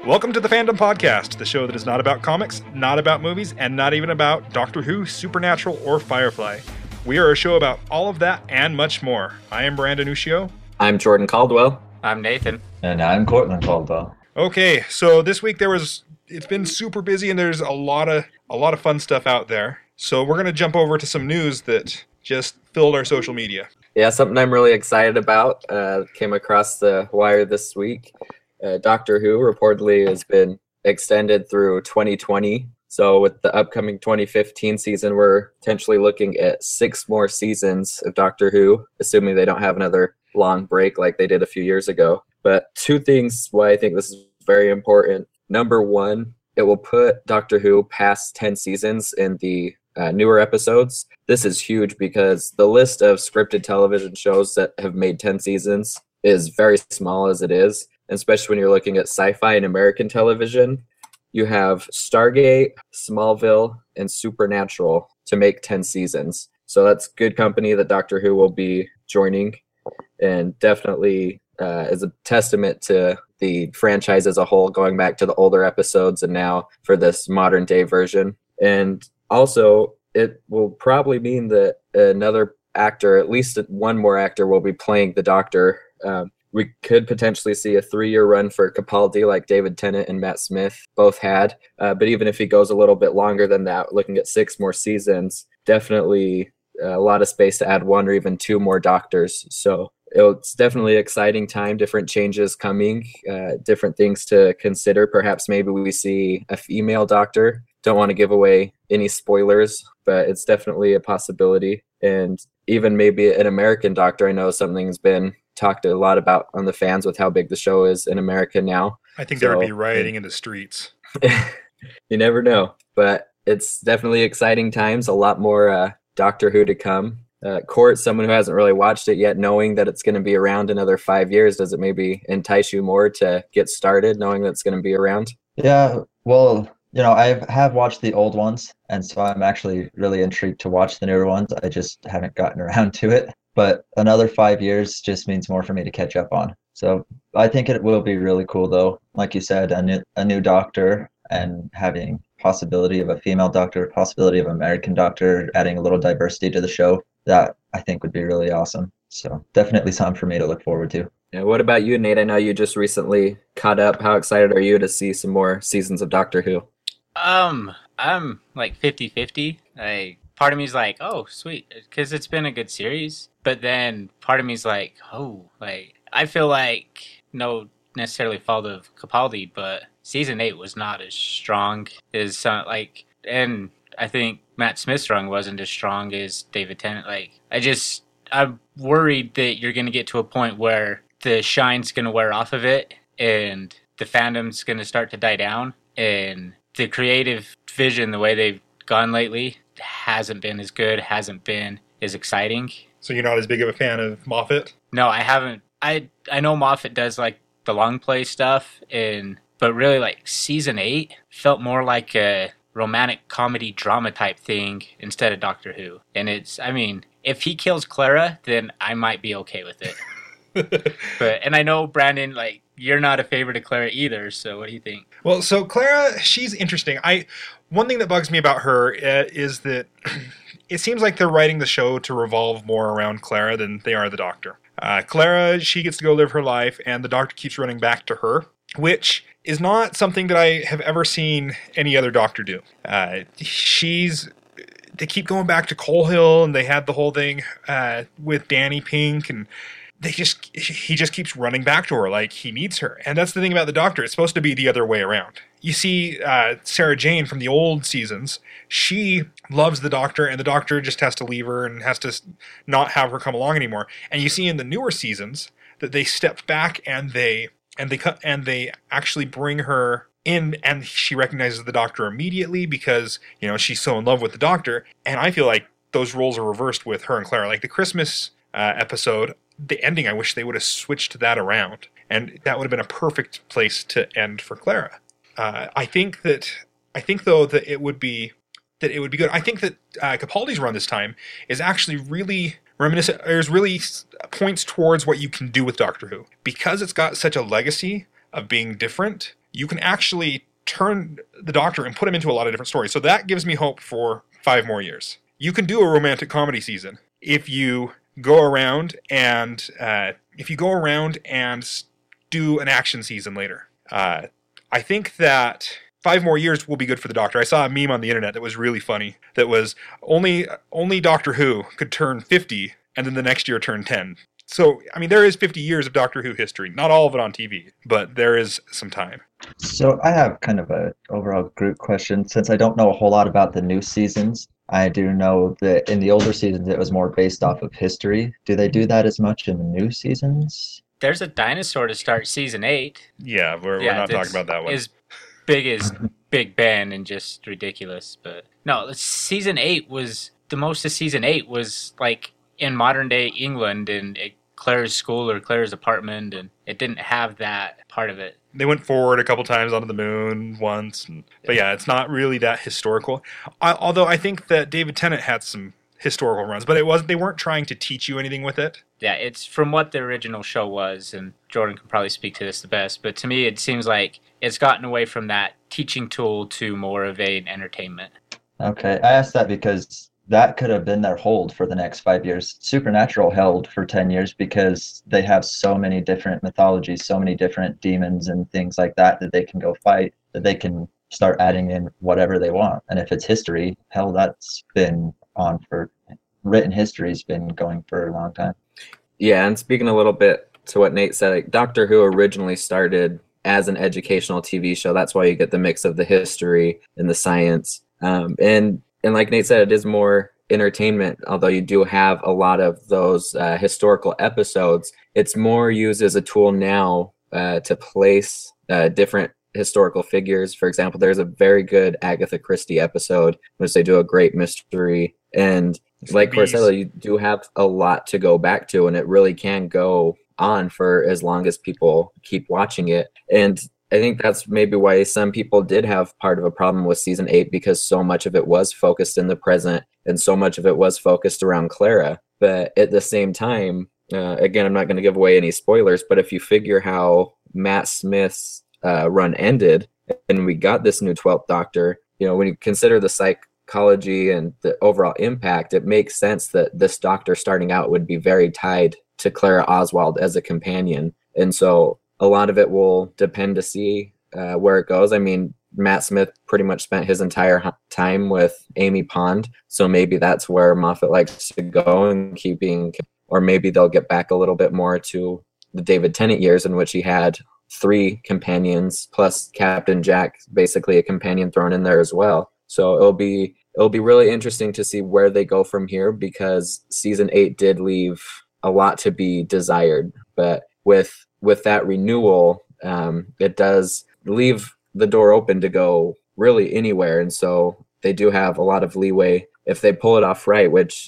Welcome to the Fandom Podcast, the show that is not about comics, not about movies, and not even about Doctor Who, Supernatural, or Firefly. We are a show about all of that and much more. I am Brandon Ushio. I'm Jordan Caldwell. I'm Nathan. And I'm Cortland Caldwell. Okay, so this week it's been super busy and there's a lot of fun stuff out there. So we're going to jump over to some news that just filled our social media. Yeah, something I'm really excited about. Came across the wire this week. Doctor Who reportedly has been extended through 2020. So with the upcoming 2015 season, we're potentially looking at 6 more seasons of Doctor Who, assuming they don't have another long break like they did a few years ago. But 2 things why I think this is very important. Number 1, it will put Doctor Who past 10 seasons in the newer episodes. This is huge because the list of scripted television shows that have made 10 seasons is very small as it is. Especially when you're looking at sci-fi and American television, you have Stargate, Smallville, and Supernatural to make 10 seasons. So that's good company that Doctor Who will be joining, and definitely is a testament to the franchise as a whole, going back to the older episodes and now for this modern day version. And also, it will probably mean that another actor, at least one more actor, will be playing the Doctor. We could potentially see a 3-year run for Capaldi like David Tennant and Matt Smith both had. But even if he goes a little bit longer than that, looking at 6 more seasons, definitely a lot of space to add 1 or even 2 more Doctors. So it's definitely an exciting time, different changes coming, different things to consider. Perhaps maybe we see a female Doctor. Don't want to give away any spoilers, but it's definitely a possibility. And even maybe an American Doctor. I know something's been talked a lot about on the fans with how big the show is in America now. I think there would be rioting in the streets. You never know, but it's definitely exciting times. A lot more Doctor Who to come. Court, someone who hasn't really watched it yet, knowing that it's going to be around another 5 years, does it maybe entice you more to get started knowing that it's going to be around? Yeah, well, I have watched the old ones, and so I'm actually really intrigued to watch the newer ones. I just haven't gotten around to it. But another 5 years just means more for me to catch up on. So I think it will be really cool, though. Like you said, a new Doctor and having possibility of a female Doctor, possibility of an American Doctor, adding a little diversity to the show. That I think would be really awesome. So definitely something for me to look forward to. Yeah, what about you, Nate? I know you just recently caught up. How excited are you to see some more seasons of Doctor Who? I'm like 50-50. Part of me is like, oh, sweet, because it's been a good series. But then part of me is like, I feel like no necessarily fault of Capaldi, but season 8 was not as strong as and I think Matt Smith's run wasn't as strong as David Tennant. I'm worried that you're going to get to a point where the shine's going to wear off of it and the fandom's going to start to die down, and the creative vision, the way they've gone lately, hasn't been as good, hasn't been as exciting. So you're not as big of a fan of Moffat? No, I haven't. I know Moffat does like the long play stuff, but really like season 8 felt more like a romantic comedy drama type thing instead of Doctor Who. And if he kills Clara, then I might be okay with it. And I know, Brandon, you're not a favorite of Clara either, so what do you think? Well, so Clara, she's interesting. One thing that bugs me about her is that it seems like they're writing the show to revolve more around Clara than they are the Doctor. Clara, she gets to go live her life, and the Doctor keeps running back to her, which is not something that I have ever seen any other Doctor do. They keep going back to Coal Hill, and they had the whole thing with Danny Pink, and he just keeps running back to her like he needs her. And that's the thing about the Doctor. It's supposed to be the other way around. You see Sarah Jane from the old seasons, she loves the Doctor, and the Doctor just has to leave her and has to not have her come along anymore. And you see in the newer seasons that they stepped back and they actually bring her in, and she recognizes the Doctor immediately because, she's so in love with the Doctor. And I feel like those roles are reversed with her and Clara. Like the Christmas episode, the ending, I wish they would have switched that around, and that would have been a perfect place to end for Clara. I think though that it would be good. I think that Capaldi's run this time is actually really reminiscent. There's really points towards what you can do with Doctor Who because it's got such a legacy of being different. you can actually turn the Doctor and put him into a lot of different stories. So that gives me hope for 5 more years. You can do a romantic comedy season if you go around and do an action season later. I think that 5 more years will be good for the Doctor. I saw a meme on the internet that was really funny. That was only Doctor Who could turn 50 and then the next year turn 10. So, I mean, there is 50 years of Doctor Who history. Not all of it on TV, but there is some time. So I have kind of a overall group question. Since I don't know a whole lot about the new seasons, I do know that in the older seasons it was more based off of history. Do they do that as much in the new seasons? There's a dinosaur to start season 8. Yeah, we're not talking about that one. As big as Big Ben and just ridiculous. But no, season 8 was, the most of season 8 was like in modern day England and Claire's school or Claire's apartment, and it didn't have that part of it. They went forward a couple times onto the moon once. But yeah, it's not really that historical. Although I think that David Tennant had some historical runs, but they weren't trying to teach you anything with it. Yeah, it's from what the original show was, and Jordan can probably speak to this the best, but to me it seems like it's gotten away from that teaching tool to more of an entertainment. Okay, I asked that because that could have been their hold for the next 5 years. Supernatural held for 10 years because they have so many different mythologies, so many different demons and things like that they can go fight, that they can start adding in whatever they want. And if it's history, hell, that's been on for, written history's been going for a long time. Yeah, and speaking a little bit to what Nate said, like, Doctor Who originally started as an educational TV show. That's why you get the mix of the history and the science. And like Nate said, it is more entertainment, although you do have a lot of those historical episodes. It's more used as a tool now to place different historical figures. For example, there's a very good Agatha Christie episode, which they do a great mystery. And like Corsello, you do have a lot to go back to, and it really can go on for as long as people keep watching it. And I think that's maybe why some people did have part of a problem with season 8, because so much of it was focused in the present and so much of it was focused around Clara. But at the same time, again, I'm not going to give away any spoilers, but if you figure how Matt Smith's run ended and we got this new 12th Doctor, when you consider the psychology and the overall impact, it makes sense that this Doctor starting out would be very tied to Clara Oswald as a companion. And so a lot of it will depend to see where it goes. I mean, Matt Smith pretty much spent his entire time with Amy Pond, so maybe that's where Moffat likes to go and or maybe they'll get back a little bit more to the David Tennant years in which he had 3 companions plus Captain Jack, basically a companion thrown in there as well. So it'll be really interesting to see where they go from here, because season 8 did leave a lot to be desired, but with that renewal, it does leave the door open to go really anywhere. And so they do have a lot of leeway if they pull it off right, which,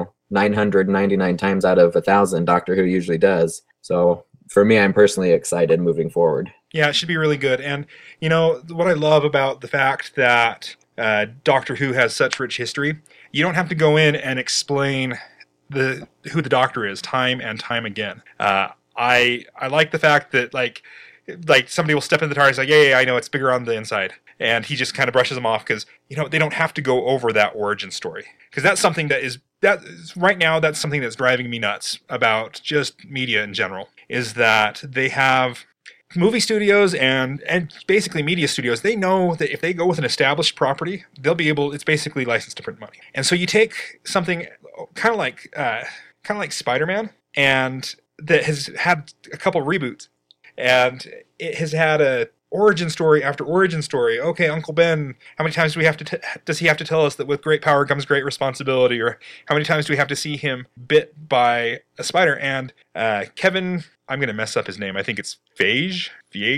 999 times out of 1,000, Doctor Who usually does. So for me, I'm personally excited moving forward. Yeah, it should be really good. And, what I love about the fact that Doctor Who has such rich history, you don't have to go in and explain who the Doctor is time and time again. I like the fact that like somebody will step in the TARDIS and say, yeah, I know it's bigger on the inside, and he just kind of brushes them off because they don't have to go over that origin story, because that's something right now that's something that's driving me nuts about just media in general, is that they have movie studios and basically media studios. They know that if they go with an established property, it's basically licensed to print money. And so you take something kind of like Spider-Man, and that has had a couple reboots, and it has had a origin story after origin story. Okay, Uncle Ben, how many times do we have to does he have to tell us that with great power comes great responsibility? Or how many times do we have to see him bit by a spider? And Kevin, I'm going to mess up his name. I think it's Feige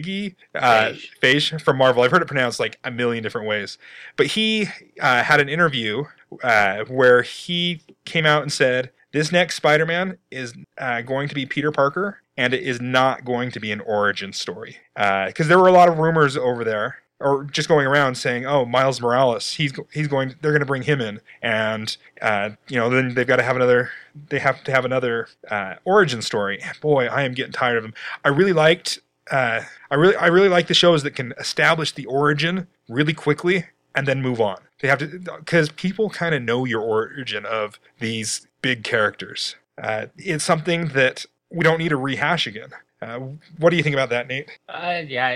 from Marvel. I've heard it pronounced like a million different ways. But he had an interview where he came out and said, this next Spider-Man is going to be Peter Parker, and it is not going to be an origin story. Because there were a lot of rumors over there, or just going around saying, oh, Miles Morales, they're going to bring him in. And, then they have to have another origin story. And boy, I am getting tired of them. I really liked I really like the shows that can establish the origin really quickly and then move on. They have to, because people kind of know your origin of these big characters. It's something that we don't need to rehash again. What do you think about that, Nate? Yeah,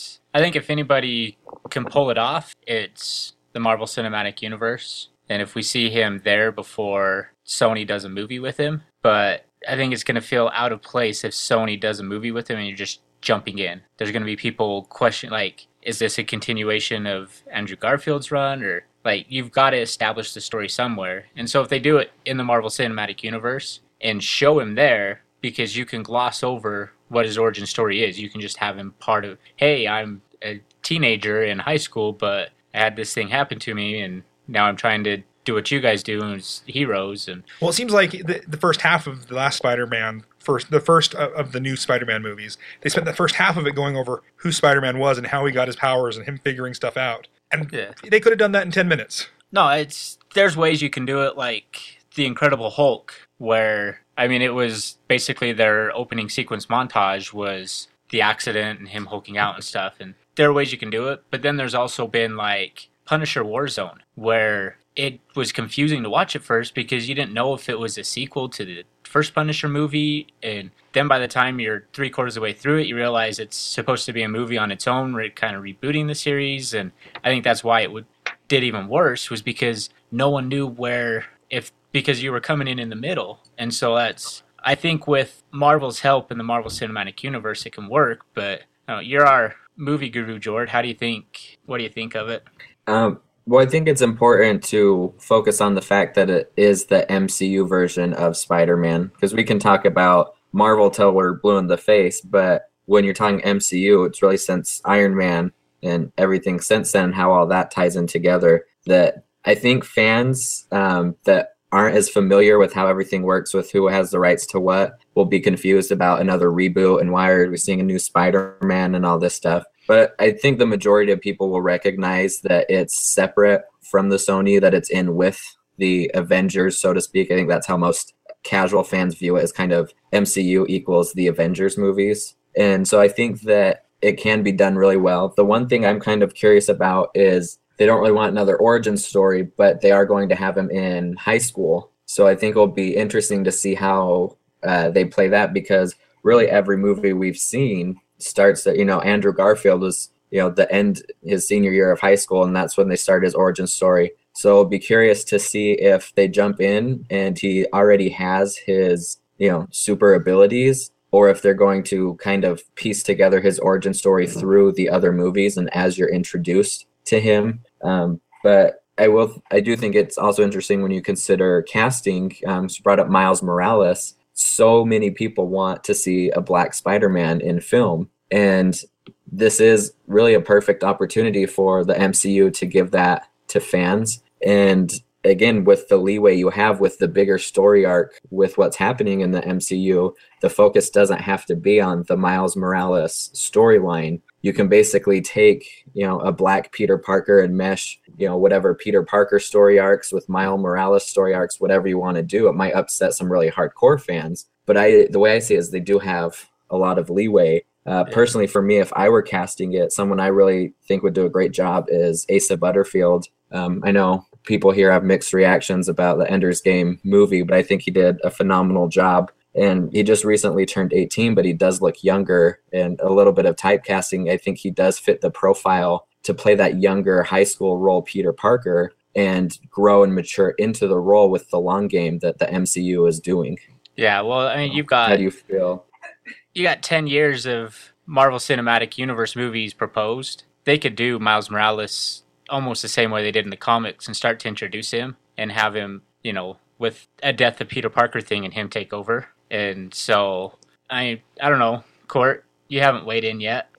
I think if anybody can pull it off, it's the Marvel Cinematic Universe. And if we see him there before Sony does a movie with him, but I think it's going to feel out of place if Sony does a movie with him and you're just jumping in. There's going to be people question, like, is this a continuation of Andrew Garfield's run? Or, like, you've got to establish the story somewhere. And so if they do it in the Marvel Cinematic Universe and show him there, because you can gloss over what his origin story is. You can just have him part of, hey, I'm a teenager in high school, but I had this thing happen to me, and now I'm trying to do what you guys do as heroes. And well, it seems like the first half of the last Spider-Man, the first of the new Spider-Man movies, they spent the first half of it going over who Spider-Man was and how he got his powers and him figuring stuff out. And they could have done that in 10 minutes. No, there's ways you can do it, like The Incredible Hulk, where, I mean, it was basically their opening sequence montage was the accident and him hulking out and stuff. And there are ways you can do it. But then there's also been like Punisher Warzone, where it was confusing to watch at first because you didn't know if it was a sequel to the first Punisher movie. And then by the time you're 3/4 of the way through it, you realize it's supposed to be a movie on its own, kind of rebooting the series. And I think that's why it did even worse, was because no one knew because you were coming in the middle. And so I think with Marvel's help in the Marvel Cinematic Universe, it can work. But you're our movie guru, Jord. What do you think of it? Well, I think it's important to focus on the fact that it is the MCU version of Spider-Man, because we can talk about Marvel till we're blue in the face, but when you're talking MCU, it's really since Iron Man and everything since then, how all that ties in together, that I think fans that aren't as familiar with how everything works with who has the rights to what will be confused about another reboot and why are we seeing a new Spider-Man and all this stuff. But I think the majority of people will recognize that it's separate from the Sony, that it's in with the Avengers, so to speak. I think that's how most casual fans view it, as kind of MCU equals the Avengers movies. And so I think that it can be done really well. The one thing I'm kind of curious about is they don't really want another origin story, but they are going to have him in high school. So I think it'll be interesting to see how they play that, because really every movie we've seen starts that, Andrew Garfield was, the end his senior year of high school, and that's when they start his origin story. So I'll be curious to see if they jump in and he already has his, super abilities, or if they're going to kind of piece together his origin story through the other movies and as you're introduced to him. But I do think it's also interesting when you consider casting. So you brought up Miles Morales. So many people want to see a Black Spider-Man in film, and this is really a perfect opportunity for the MCU to give that to fans. And again, with the leeway you have with the bigger story arc with what's happening in the MCU, the focus doesn't have to be on the Miles Morales storyline. You can basically take, a Black Peter Parker and mesh, whatever Peter Parker story arcs with Miles Morales story arcs, whatever you want to do. It might upset some really hardcore fans, but the way I see it is they do have a lot of leeway. Personally, for me, if I were casting it, someone I really think would do a great job is Asa Butterfield. I know people here have mixed reactions about the Ender's Game movie, but I think he did a phenomenal job. And he just recently turned 18, but he does look younger, and a little bit of typecasting. I think he does fit the profile to play that younger high school role, Peter Parker, and grow and mature into the role with the long game that the MCU is doing. Yeah, well, I mean, how do you feel? You got 10 years of Marvel Cinematic Universe movies proposed. They could do Miles Morales almost the same way they did in the comics and start to introduce him and have him, with a Death of Peter Parker thing and him take over. And so, I don't know, Court, you haven't weighed in yet.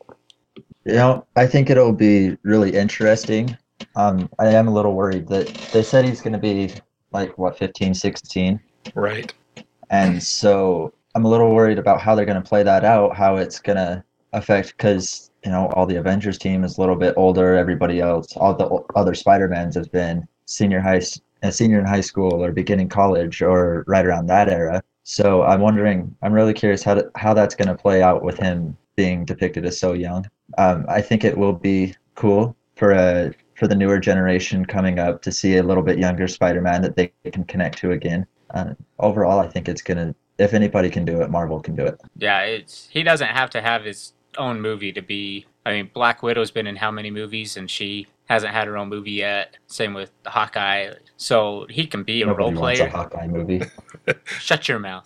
I think it'll be really interesting. I am a little worried that they said he's going to be 15, 16. Right. And so I'm a little worried about how they're going to play that out, how it's going to affect, because, all the Avengers team is a little bit older. Everybody else, all the other Spider-Mans have been senior in high school or beginning college or right around that era. So I'm really curious how that's going to play out with him being depicted as so young. I think it will be cool for the newer generation coming up to see a little bit younger Spider-Man that they can connect to again. Overall, I think it's gonna. If anybody can do it, Marvel can do it. Yeah, he doesn't have to have his own movie to be. I mean, Black Widow's been in how many movies, and she hasn't had her own movie yet. Same with Hawkeye, so he can be a Nobody role wants player. a Hawkeye movie. Shut your mouth.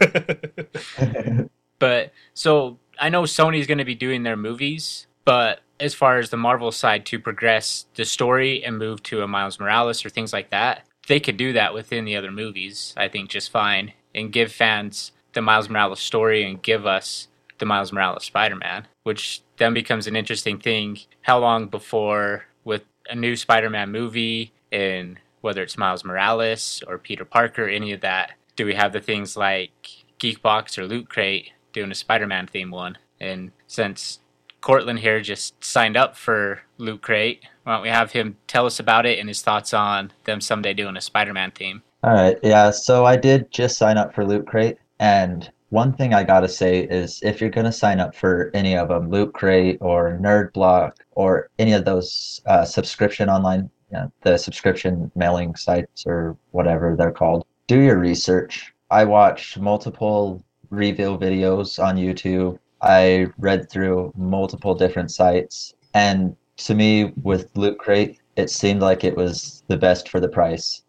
But so I know Sony's going to be doing their movies, but as far as the Marvel side to progress the story and move to a Miles Morales or things like that, they could do that within the other movies, I think, just fine, and give fans the Miles Morales story and give us the Miles Morales Spider-Man, which then becomes an interesting thing. How long before, with a new Spider-Man movie, and whether it's Miles Morales or Peter Parker, any of that, do we have the things like Geekbox or Loot Crate doing a Spider-Man theme one? And since Cortland here just signed up for Loot Crate, why don't we have him tell us about it and his thoughts on them someday doing a Spider-Man theme? All right, yeah. So I did just sign up for Loot Crate, and one thing I gotta say is if you're gonna sign up for any of them, Loot Crate or Nerd Block or any of those subscription online, the subscription mailing sites or whatever they're called, do your research. I watched multiple review videos on YouTube. I read through multiple different sites, and to me, with Loot Crate, it seemed like it was the best for the price.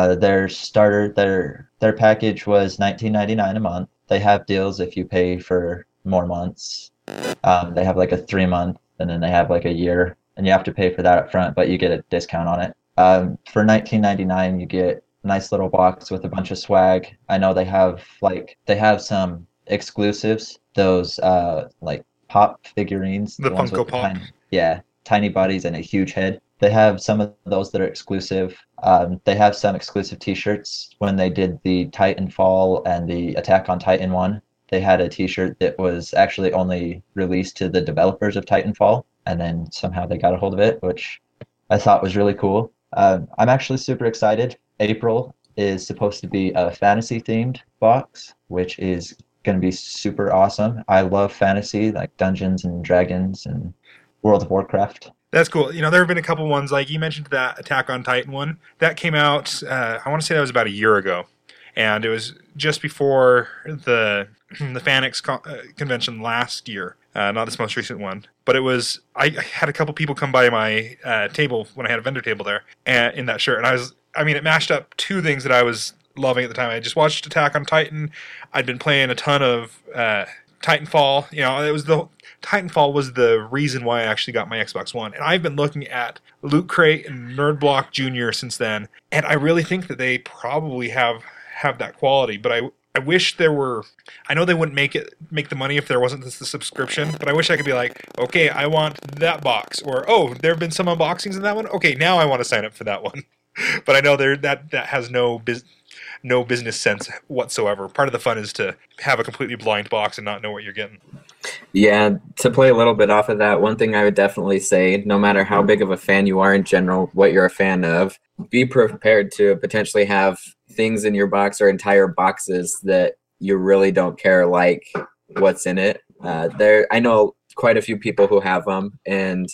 Their package was $19.99 a month. They have deals if you pay for more months. They have like a 3-month, and then they have like a year, and you have to pay for that up front, but you get a discount on it. For $19.99, you get a nice little box with a bunch of swag. I know they have some exclusives, those like pop figurines, The ones Funko with Pop. tiny bodies and a huge head. They have some of those that are exclusive. They have some exclusive T-shirts. When they did the Titanfall and the Attack on Titan one, they had a T-shirt that was actually only released to the developers of Titanfall, and then somehow they got a hold of it, which I thought was really cool. I'm actually super excited. April is supposed to be a fantasy-themed box, which is going to be super awesome. I love fantasy, like Dungeons and Dragons and World of Warcraft. That's cool. There have been a couple ones, like you mentioned that Attack on Titan one. That came out, I want to say that was about a year ago. And it was just before the Fanix convention last year. Not this most recent one. But I had a couple people come by my table when I had a vendor table there in that shirt. And it mashed up two things that I was loving at the time. I just watched Attack on Titan. I'd been playing a ton of Titanfall. Titanfall was the reason why I actually got my Xbox One. And I've been looking at Loot Crate and Nerd Block Jr. since then. And I really think that they probably have that quality. But I wish there were. I know they wouldn't make the money if there wasn't the subscription. But I wish I could be like, okay, I want that box. Or, oh, there have been some unboxings in that one. Okay, now I want to sign up for that one. But I know that has no business sense whatsoever. Part of the fun is to have a completely blind box and not know what you're getting. Yeah, to play a little bit off of that, one thing I would definitely say, no matter how big of a fan you are in general, what you're a fan of, be prepared to potentially have things in your box or entire boxes that you really don't care like what's in it. I know quite a few people who have them, and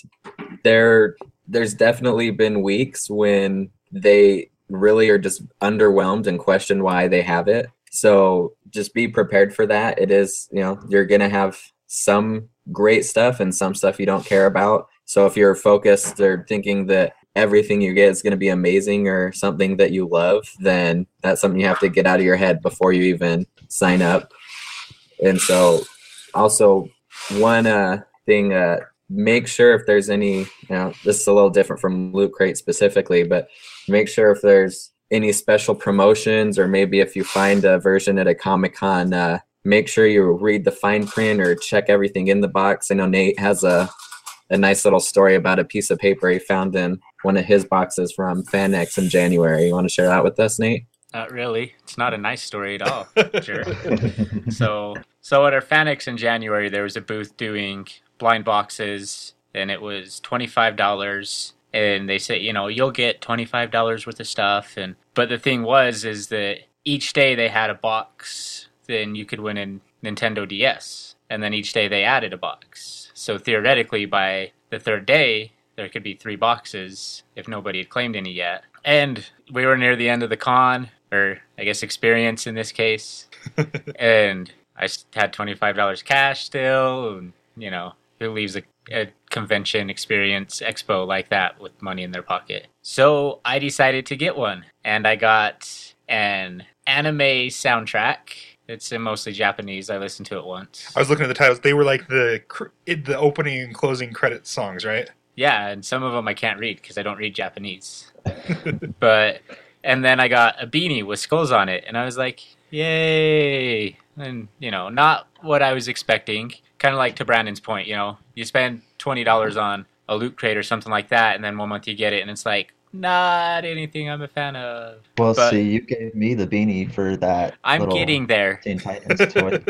there's definitely been weeks when they really are just underwhelmed and question why they have it. So just be prepared for that. It is, you're going to have some great stuff and some stuff you don't care about. So if you're focused or thinking that everything you get is going to be amazing or something that you love, then that's something you have to get out of your head before you even sign up. And so also one thing, make sure if there's any, this is a little different from Loot Crate specifically, but make sure if there's any special promotions or maybe if you find a version at a Comic-Con, make sure you read the fine print or check everything in the box. I know Nate has a nice little story about a piece of paper he found in one of his boxes from FanX in January. You want to share that with us, Nate? Not really. It's not a nice story at all. Sure. So at our FanX in January, there was a booth doing blind boxes, and it was $25. And they say, you'll get $25 worth of stuff. But the thing is that each day they had a box. Then you could win Nintendo DS. And then each day they added a box. So theoretically, by the third day, there could be 3 boxes if nobody had claimed any yet. And we were near the end of the con, or I guess experience in this case. And I had $25 cash still. And, you know, who leaves a convention experience expo like that with money in their pocket? So I decided to get one. And I got an anime soundtrack. It's mostly Japanese. I listened to it once. I was looking at the titles. They were like the opening and closing credit songs, right? Yeah, and some of them I can't read because I don't read Japanese. And then I got a beanie with skulls on it, and I was like, yay! And, you know, not what I was expecting. Kind of like to Brandon's point, you know, you spend $20 on a Loot Crate or something like that, and then one month you get it, and it's like, not anything I'm a fan of. Well, But see, you gave me the beanie for that. I'm little getting there. Teen Titans toy.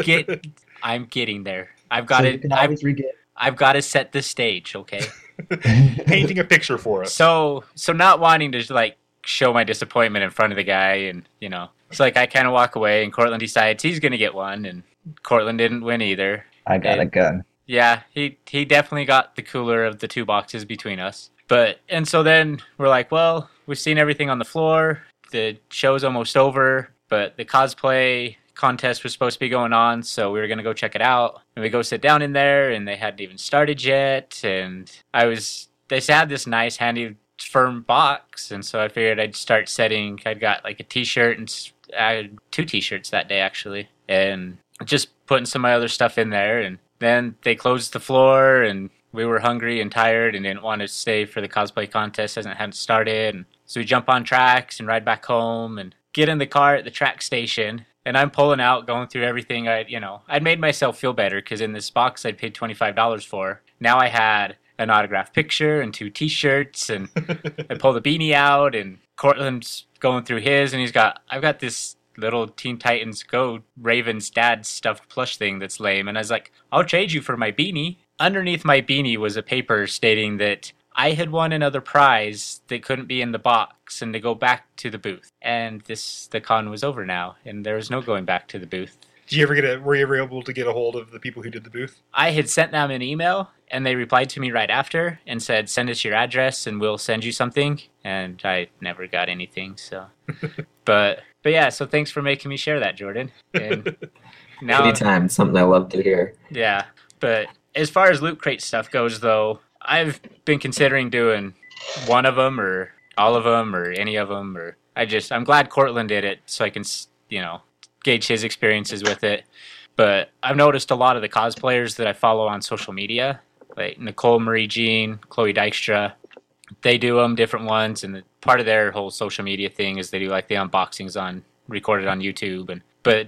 I'm getting there. I've got So it. you can always re-get. I've got to set the stage, okay? Painting a picture for us. So not wanting to like show my disappointment in front of the guy, and you know, it's like I kind of walk away, and Cortland decides he's gonna get one, and Cortland didn't win either. I got a gun. Yeah, he definitely got the cooler of the 2 boxes between us. And so then we're like, well, we've seen everything on the floor. The show's almost over, but the cosplay contest was supposed to be going on, so we were gonna go check it out. And we go sit down in there, and they hadn't even started yet. And they had this nice, handy, firm box, and so I figured I'd start setting. I'd got like a T-shirt, and I had 2 T-shirts that day actually, and just putting some of my other stuff in there. And then they closed the floor, and we were hungry and tired and didn't want to stay for the cosplay contest as it hadn't started. And so we jump on tracks and ride back home and get in the car at the track station. And I'm pulling out, going through everything. I'd made myself feel better because in this box I'd paid $25 for. Now I had an autographed picture and 2 T-shirts, and I pull the beanie out, and Cortland's going through his, and I've got this little Teen Titans Go Raven's dad stuffed plush thing that's lame. And I was like, I'll trade you for my beanie. Underneath my beanie was a paper stating that I had won another prize that couldn't be in the box and to go back to the booth. And the con was over now, and there was no going back to the booth. Were you ever able to get a hold of the people who did the booth? I had sent them an email, and they replied to me right after and said, send us your address and we'll send you something. And I never got anything, so. But yeah, so thanks for making me share that, Jordan. And now, Anytime, something I love to hear. yeah, but as far as Loot Crate stuff goes, though, I've been considering doing one of them or all of them or any of them. I'm glad Cortland did it so I can, gauge his experiences with it. But I've noticed a lot of the cosplayers that I follow on social media, like Nicole Marie Jean, Chloe Dykstra, they do them, different ones, and part of their whole social media thing is they do like the unboxings recorded on YouTube. But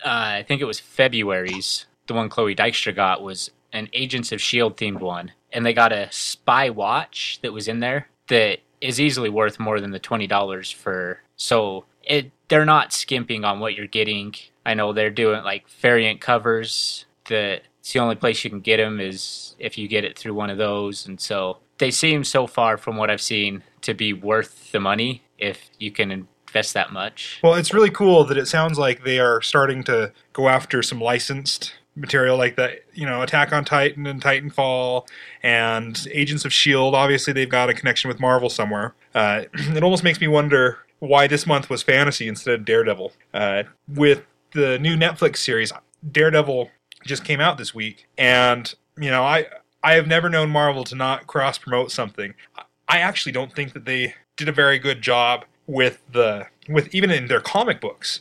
I think it was February's, the one Chloe Dykstra got was an Agents of S.H.I.E.L.D. themed one. And they got a spy watch that was in there that is easily worth more than the $20 for. So they're not skimping on what you're getting. I know they're doing like variant covers. It's the only place you can get them is if you get it through one of those. And so they seem so far from what I've seen to be worth the money if you can invest that much. Well, it's really cool that it sounds like they are starting to go after some licensed material like that, Attack on Titan and Titanfall and Agents of S.H.I.E.L.D. Obviously, they've got a connection with Marvel somewhere. It almost makes me wonder why this month was fantasy instead of Daredevil. With the new Netflix series, Daredevil just came out this week, and I have never known Marvel to not cross-promote something. I actually don't think that they did a very good job with even in their comic books.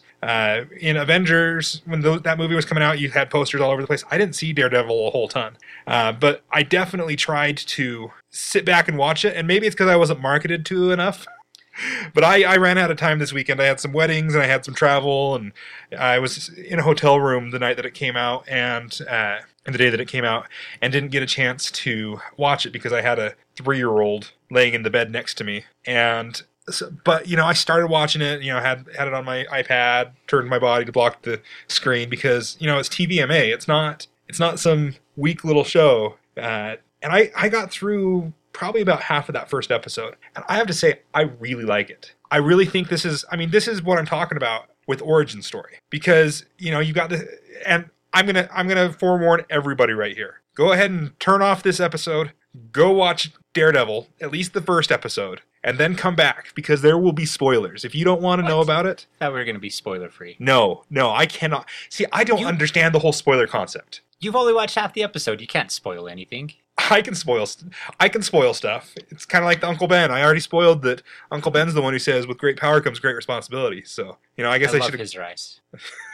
In Avengers, when that movie was coming out, you had posters all over the place. I didn't see Daredevil a whole ton, but I definitely tried to sit back and watch it, and maybe it's because I wasn't marketed to enough. But I ran out of time this weekend. I had some weddings and I had some travel, and I was in a hotel room the night that it came out and the day that it came out, and didn't get a chance to watch it because I had a 3-year-old laying in the bed next to me. And but I started watching it. Had it on my iPad, turned my body to block the screen because it's TVMA. It's not some weak little show. And I got through probably about half of that first episode, and I have to say I really like it. I really think this is what I'm talking about with origin story, because you got and I'm gonna forewarn everybody right here. Go ahead and turn off this episode. Go watch Daredevil, at least the first episode, and then come back because there will be spoilers. If you don't want to know about it, I thought we were going to be spoiler free. no, I cannot. See, I don't understand the whole spoiler concept. You've only watched half the episode. You can't spoil anything. I can spoil stuff. It's kind of like the Uncle Ben. I already spoiled that Uncle Ben's the one who says, "With great power comes great responsibility." So, I guess I love should. his rice.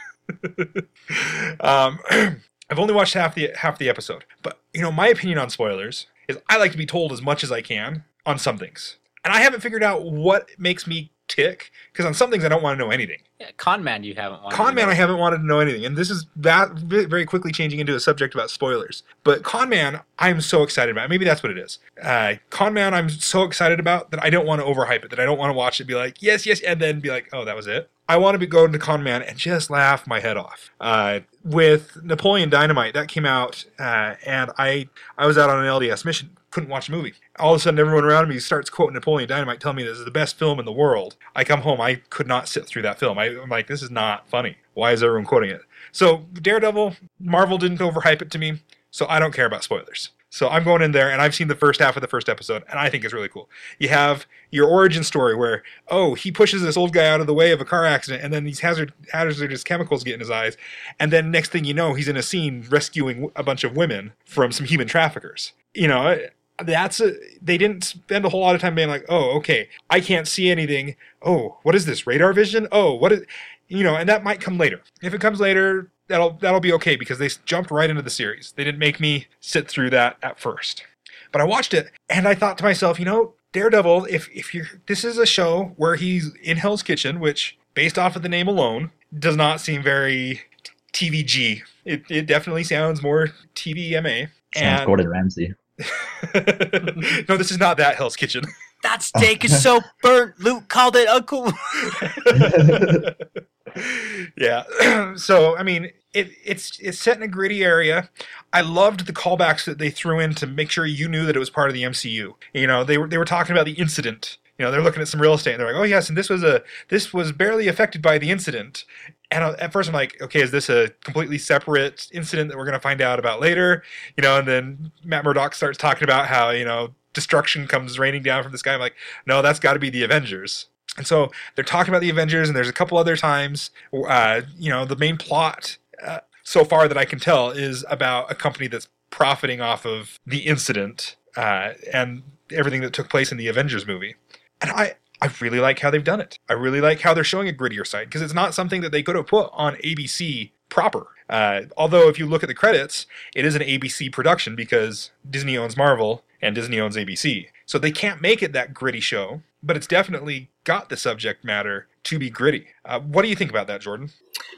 I've only watched half the episode, but my opinion on spoilers is I like to be told as much as I can on some things, and I haven't figured out what makes me tick because on some things I don't want to know anything. Yeah, Con Man, you haven't wanted. Con Man, I haven't wanted to know anything, and this is that very quickly changing into a subject about spoilers. But Con Man, I'm so excited about. Maybe that's what it is. Con Man, I'm so excited about that I don't want to overhype it. That I don't want to watch it, and be like, yes, and then be like, oh, that was it. I want to go into Con Man and just laugh my head off. With Napoleon Dynamite, that came out, and I was out on an LDS mission, couldn't watch the movie. All of a sudden, everyone around me starts quoting Napoleon Dynamite, telling me this is the best film in the world. I come home, I could not sit through that film. I'm like, this is not funny. Why is everyone quoting it? So Daredevil, Marvel didn't overhype it to me, so I don't care about spoilers. So I'm going in there, and I've seen the first half of the first episode, and I think it's really cool. You have your origin story where, he pushes this old guy out of the way of a car accident, and then these hazardous chemicals get in his eyes, and then next thing you know, he's in a scene rescuing a bunch of women from some human traffickers. They didn't spend a whole lot of time being like, oh, okay, I can't see anything. Oh, what is this, radar vision? Oh, what is, and that might come later. If it comes later, that'll be okay because they jumped right into the series. They didn't make me sit through that at first. But I watched it and I thought to myself, Daredevil, this is a show where he's in Hell's Kitchen, which based off of the name alone does not seem very TVG. It definitely sounds more TVMA. Sounds Gordon Ramsay. No, this is not that Hell's Kitchen. That steak is so burnt. Luke called it Uncle. Yeah. So, I mean, it's set in a gritty area. I loved the callbacks that they threw in to make sure you knew that it was part of the MCU. They were talking about the incident. They're looking at some real estate and they're like, oh yes, and this was barely affected by the incident. And at first I'm like, okay, is this a completely separate incident that we're going to find out about later? And then Matt Murdock starts talking about how, destruction comes raining down from the sky. I'm like, no, that's got to be the Avengers. And so they're talking about the Avengers, and there's a couple other times, the main plot so far that I can tell is about a company that's profiting off of the incident and everything that took place in the Avengers movie. And I really like how they've done it. I really like how they're showing a grittier side because it's not something that they could have put on ABC proper. Although if you look at the credits, it is an ABC production because Disney owns Marvel and Disney owns ABC. So they can't make it that gritty show, but it's definitely got the subject matter to be gritty. What do you think about that, Jordan?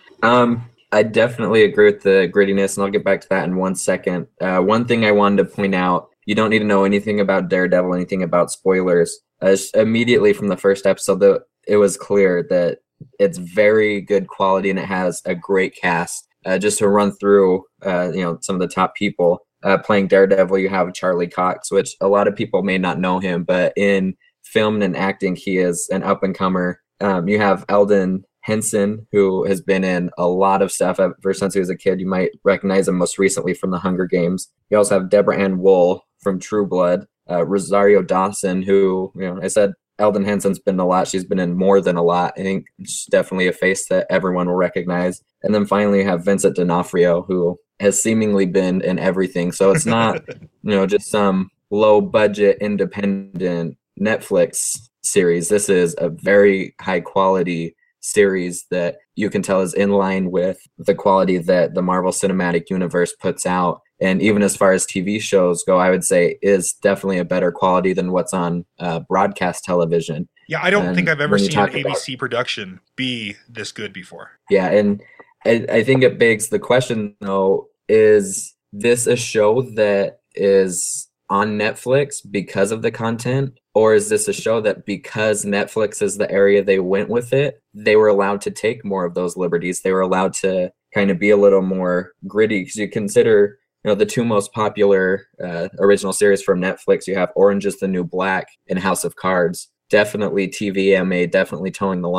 I definitely agree with the grittiness, and I'll get back to that in 1 second. One thing I wanted to point out, you don't need to know anything about Daredevil, anything about spoilers. Immediately from the first episode, it was clear that it's very good quality and it has a great cast. Just to run through, some of the top people playing Daredevil, you have Charlie Cox, which a lot of people may not know him, but in film and acting, he is an up-and-comer. You have Eldon Henson, who has been in a lot of stuff ever since he was a kid. You might recognize him most recently from The Hunger Games. You also have Deborah Ann Wool from True Blood. Rosario Dawson, who, I said Eldon Henson's been in a lot. She's been in more than a lot. I think she's definitely a face that everyone will recognize. And then finally you have Vincent D'Onofrio, who has seemingly been in everything. So it's not, just some low budget independent Netflix series. This is a very high quality series that you can tell is in line with the quality that the Marvel Cinematic Universe puts out. And even as far as TV shows go, I would say is definitely a better quality than what's on broadcast television. Yeah, I don't think I've ever seen an ABC production be this good before. Yeah, and I think it begs the question, though, is this a show that is on Netflix because of the content? Or is this a show that because Netflix is the area they went with it, they were allowed to take more of those liberties? They were allowed to kind of be a little more gritty, because you consider, the two most popular original series from Netflix, you have Orange is the New Black and House of Cards. Definitely TVMA, definitely towing the line.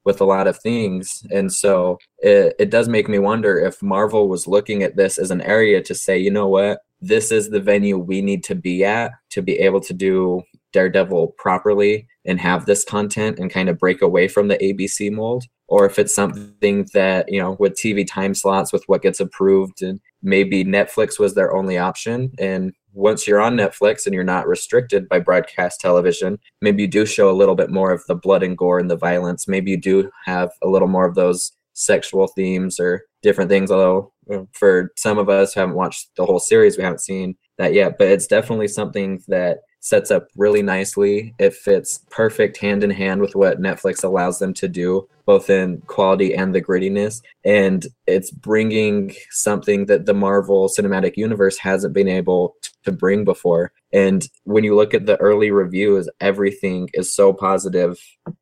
with a lot of things. And so it does make me wonder if Marvel was looking at this as an area to say, you know what, this is the venue we need to be at to be able to do Daredevil properly and have this content and kind of break away from the ABC mold, or if it's something that, you know, with TV time slots, with what gets approved, and maybe Netflix was their only option. And once you're on Netflix and you're not restricted by broadcast television, maybe you do show a little bit more of the blood and gore and the violence. Maybe you do have a little more of those sexual themes or different things, although for some of us who haven't watched the whole series, we haven't seen that yet. But it's definitely something that sets up really nicely. It fits perfect hand in hand with what Netflix allows them to do, both in quality and the grittiness. And it's bringing something that the Marvel Cinematic Universe hasn't been able to bring before. And when you look at the early reviews, everything is so positive.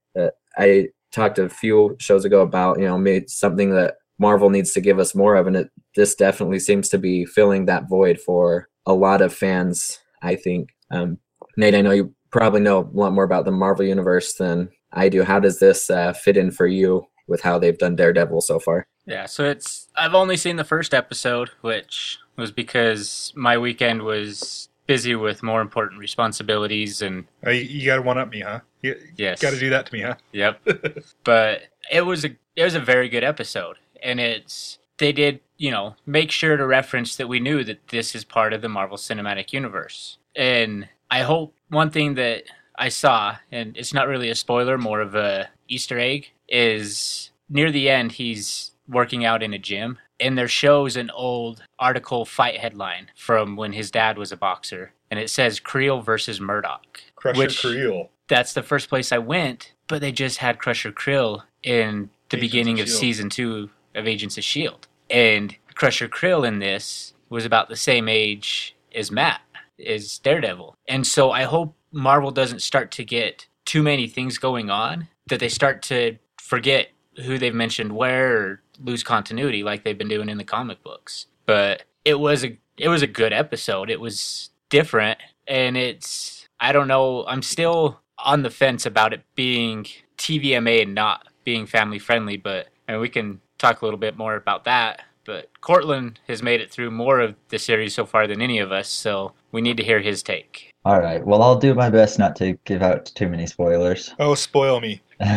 I talked a few shows ago about, you know, something that Marvel needs to give us more of, and this definitely seems to be filling that void for a lot of fans, I think. Nate, I know you probably know a lot more about the Marvel Universe than I do. How does this fit in for you with how they've done Daredevil so far? Yeah, so I've only seen the first episode, which was because my weekend was busy with more important responsibilities. And you got to one up me, huh? Yes, got to do that to me, huh? Yep. But it was a very good episode, and they did, you know, make sure to reference that we knew that this is part of the Marvel Cinematic Universe. And I hope one thing that I saw, and it's not really a spoiler, more of a Easter egg, is near the end he's working out in a gym, and there shows an old article fight headline from when his dad was a boxer, and it says Creel versus Murdoch. Crusher Creel. That's the first place I went, but they just had Crusher Creel in the beginning of season 2 of Agents of S.H.I.E.L.D. And Crusher Creel in this was about the same age as Matt, is Daredevil. And so I hope Marvel doesn't start to get too many things going on, that they start to forget who they've mentioned where, or lose continuity like they've been doing in the comic books. But it was a good episode. It was different, and I don't know, I'm still on the fence about it being TVMA and not being family friendly, but we can talk a little bit more about that. But Cortland has made it through more of the series so far than any of us, so we need to hear his take. All right. Well, I'll do my best not to give out too many spoilers. Oh, spoil me.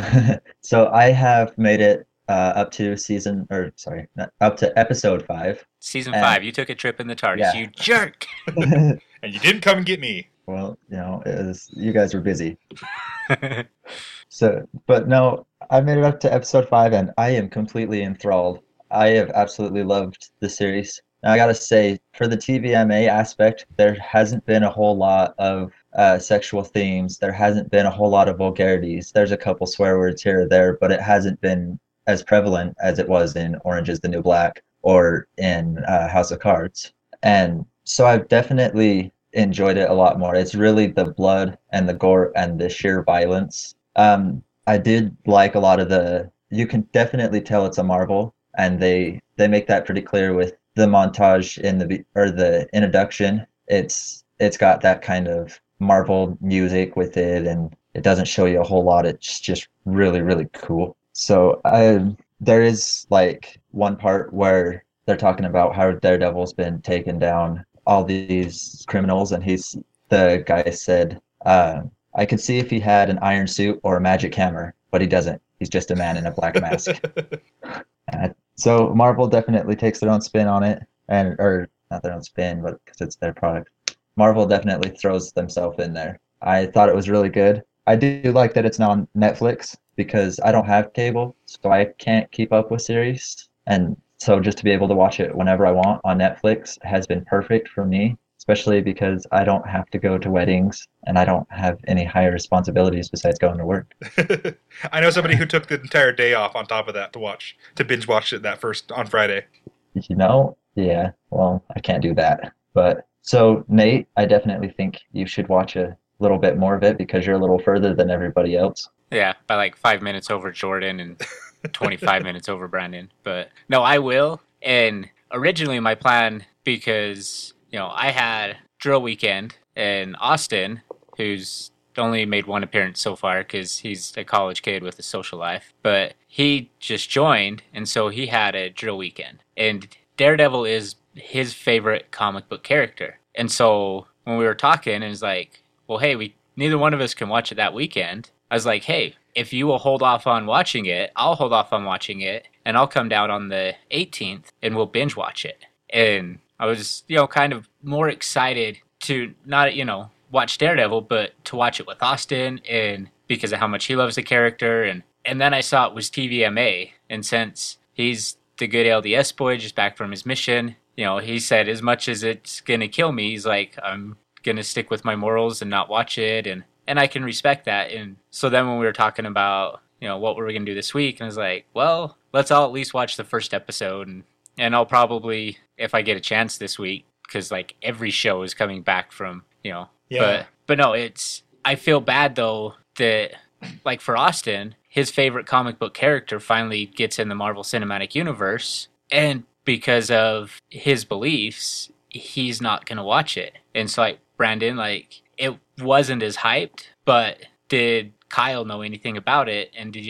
So I have made it up to episode 5. Season 5, you took a trip in the TARDIS, yeah. You jerk! And you didn't come and get me. Well, you know, you guys were busy. But no, I made it up to episode 5, and I am completely enthralled. I have absolutely loved the series. Now, I gotta say, for the TVMA aspect, there hasn't been a whole lot of sexual themes. There hasn't been a whole lot of vulgarities. There's a couple swear words here or there, but it hasn't been as prevalent as it was in Orange is the New Black or in House of Cards. And so I've definitely enjoyed it a lot more. It's really the blood and the gore and the sheer violence. I did like a lot of you can definitely tell it's a Marvel, and they make that pretty clear with the montage in the introduction. It's got that kind of Marvel music with it, and it doesn't show you a whole lot. It's just really, really cool. So there is like one part where they're talking about how Daredevil's been taking down all these criminals, and the guy said, I could see if he had an iron suit or a magic hammer, but he doesn't. He's just a man in a black mask. So Marvel definitely takes their own spin on it, or not their own spin, but because it's their product. Marvel definitely throws themselves in there. I thought it was really good. I do like that it's not on Netflix because I don't have cable, so I can't keep up with series. And so just to be able to watch it whenever I want on Netflix has been perfect for me, especially because I don't have to go to weddings and I don't have any higher responsibilities besides going to work. I know somebody who took the entire day off on top of that to binge watch it on Friday. You know, yeah, well, I can't do that. But so Nate, I definitely think you should watch a little bit more of it because you're a little further than everybody else. Yeah, by like 5 minutes over Jordan and 25 minutes over Brandon. But no, I will. And originally my plan, because, you know, I had drill weekend and Austin, who's only made one appearance so far because he's a college kid with a social life. But he just joined, and so he had a drill weekend. And Daredevil is his favorite comic book character. And so when we were talking, and it's like, well, hey, neither one of us can watch it that weekend. I was like, hey, if you will hold off on watching it, I'll hold off on watching it, and I'll come down on the 18th, and we'll binge watch it. And I was, kind of more excited to not, watch Daredevil, but to watch it with Austin, and because of how much he loves the character. And then I saw it was TVMA, and since he's the good LDS boy just back from his mission, he said, as much as it's going to kill me, he's like, I'm going to stick with my morals and not watch it, and I can respect that. And so then when we were talking about, what were we going to do this week, and I was like, well, let's all at least watch the first episode, and I'll probably, if I get a chance this week, because like every show is coming back from, Yeah. But no, I feel bad though that, like, for Austin, his favorite comic book character finally gets in the Marvel Cinematic Universe, and because of his beliefs, he's not going to watch it. And so, like, Brandon, like, it wasn't as hyped, but did Kyle know anything about it? And did you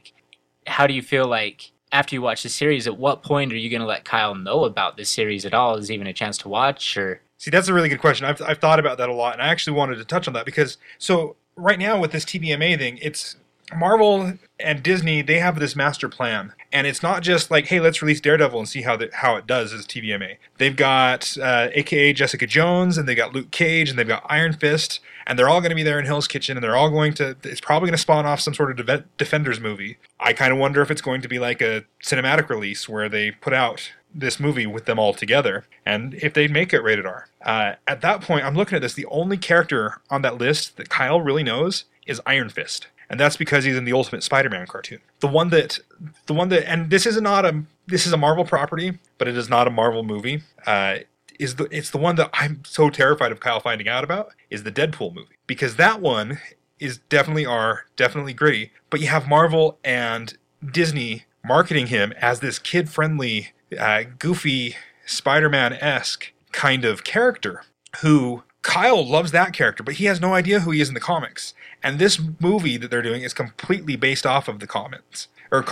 how do you feel like after you watch the series, at what point are you going to let Kyle know about this series at all? Is even a chance to watch? Or See, that's a really good question. I've thought about that a lot, and I actually wanted to touch on that because, so right now with this TVMA thing, it's Marvel and Disney, they have this master plan. And it's not just like, hey, let's release Daredevil and see how it does as TVMA. They've got AKA Jessica Jones, and they've got Luke Cage, and they've got Iron Fist, and they're all going to be there in Hell's Kitchen, and they're all it's probably going to spawn off some sort of Defenders movie. I kind of wonder if it's going to be like a cinematic release where they put out this movie with them all together, and if they make it rated R. At that point, I'm looking at this, the only character on that list that Kyle really knows is Iron Fist. And that's because he's in the Ultimate Spider-Man cartoon. The one that, and this is a Marvel property, but it is not a Marvel movie. It's the one that I'm so terrified of Kyle finding out about is the Deadpool movie, because that one is definitely R, definitely gritty. But you have Marvel and Disney marketing him as this kid-friendly, goofy Spider-Man-esque kind of character who Kyle loves that character, but he has no idea who he is in the comics. And this movie that they're doing is completely based off of the comics.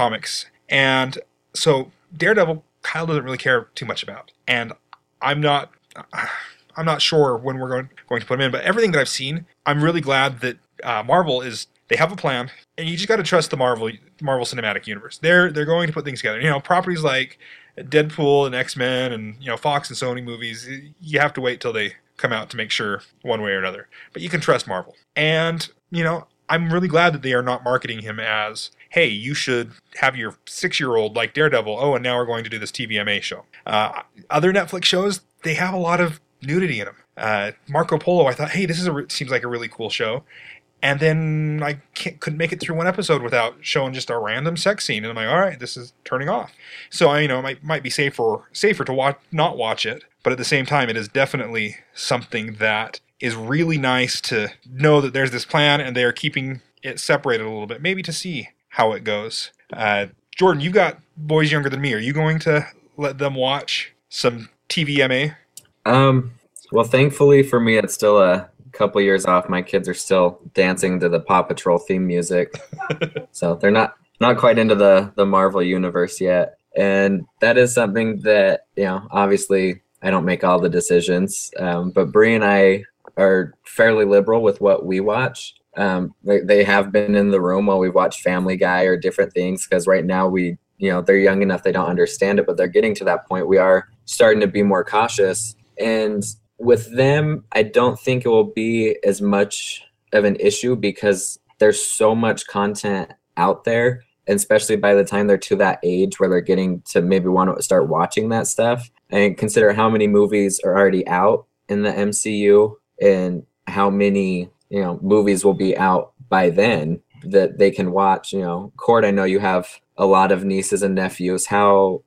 And so Daredevil, Kyle doesn't really care too much about. And I'm not sure when we're going to put him in, but everything that I've seen, I'm really glad that Marvel they have a plan, and you just got to trust the Marvel Cinematic Universe. They're going to put things together. Properties like Deadpool and X-Men and Fox and Sony movies, you have to wait till they come out to make sure one way or another. But you can trust Marvel. And, I'm really glad that they are not marketing him as, hey, you should have your 6-year-old like Daredevil. Oh, and now we're going to do this TVMA show. Other Netflix shows, they have a lot of nudity in them. Marco Polo, I thought, hey, this seems like a really cool show. And then I couldn't make it through one episode without showing just a random sex scene. And I'm like, all right, this is turning off. So, it might be safer to not watch it. But at the same time, it is definitely something that is really nice to know that there's this plan and they are keeping it separated a little bit, maybe to see how it goes. Jordan, you've got boys younger than me. Are you going to let them watch some TVMA? Well, thankfully for me, it's still a couple years off. My kids are still dancing to the Paw Patrol theme music. So they're not quite into the Marvel universe yet. And that is something that, obviously I don't make all the decisions. But Bree and I are fairly liberal with what we watch. They have been in the room while we've watched Family Guy or different things, because right now they're young enough, they don't understand it, but they're getting to that point. We are starting to be more cautious. And with them, I don't think it will be as much of an issue because there's so much content out there, and especially by the time they're to that age where they're getting to maybe want to start watching that stuff. And consider how many movies are already out in the MCU and how many, movies will be out by then that they can watch. Cord, I know you have a lot of nieces and nephews. How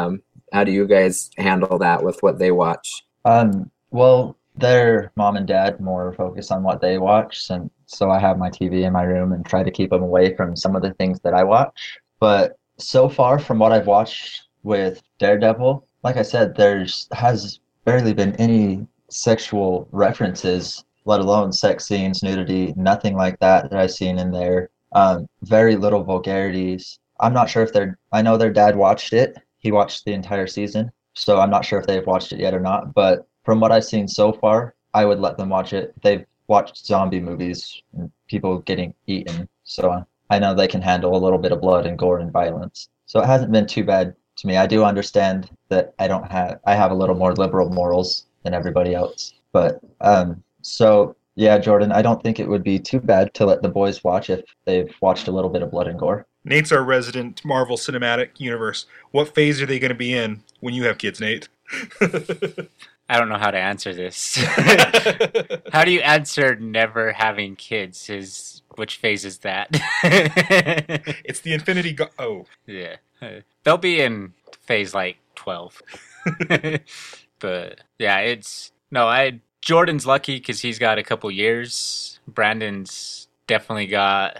do you guys handle that with what they watch? Well, their mom and dad more focus on what they watch, and so I have my TV in my room and try to keep them away from some of the things that I watch. But so far from what I've watched with Daredevil, like I said, has barely been any sexual references let alone sex scenes, nudity, nothing like that I've seen in there. Very little vulgarities. I'm not sure if I know their dad watched it. He watched the entire season, so I'm not sure if they've watched it yet or not. But from what I've seen so far, I would let them watch it. They've watched zombie movies and people getting eaten, so I know they can handle a little bit of blood and gore and violence. So it hasn't been too bad to me. I do understand that I have a little more liberal morals than everybody else. But so yeah, Jordan, I don't think it would be too bad to let the boys watch if they've watched a little bit of blood and gore. Nate's our resident Marvel Cinematic Universe. What phase are they going to be in when you have kids, Nate? I don't know how to answer this. How do you answer never having kids? Which phase is that? It's the Infinity Oh. Yeah. They'll be in phase like 12. But yeah, Jordan's lucky because he's got a couple years. Brandon's definitely got,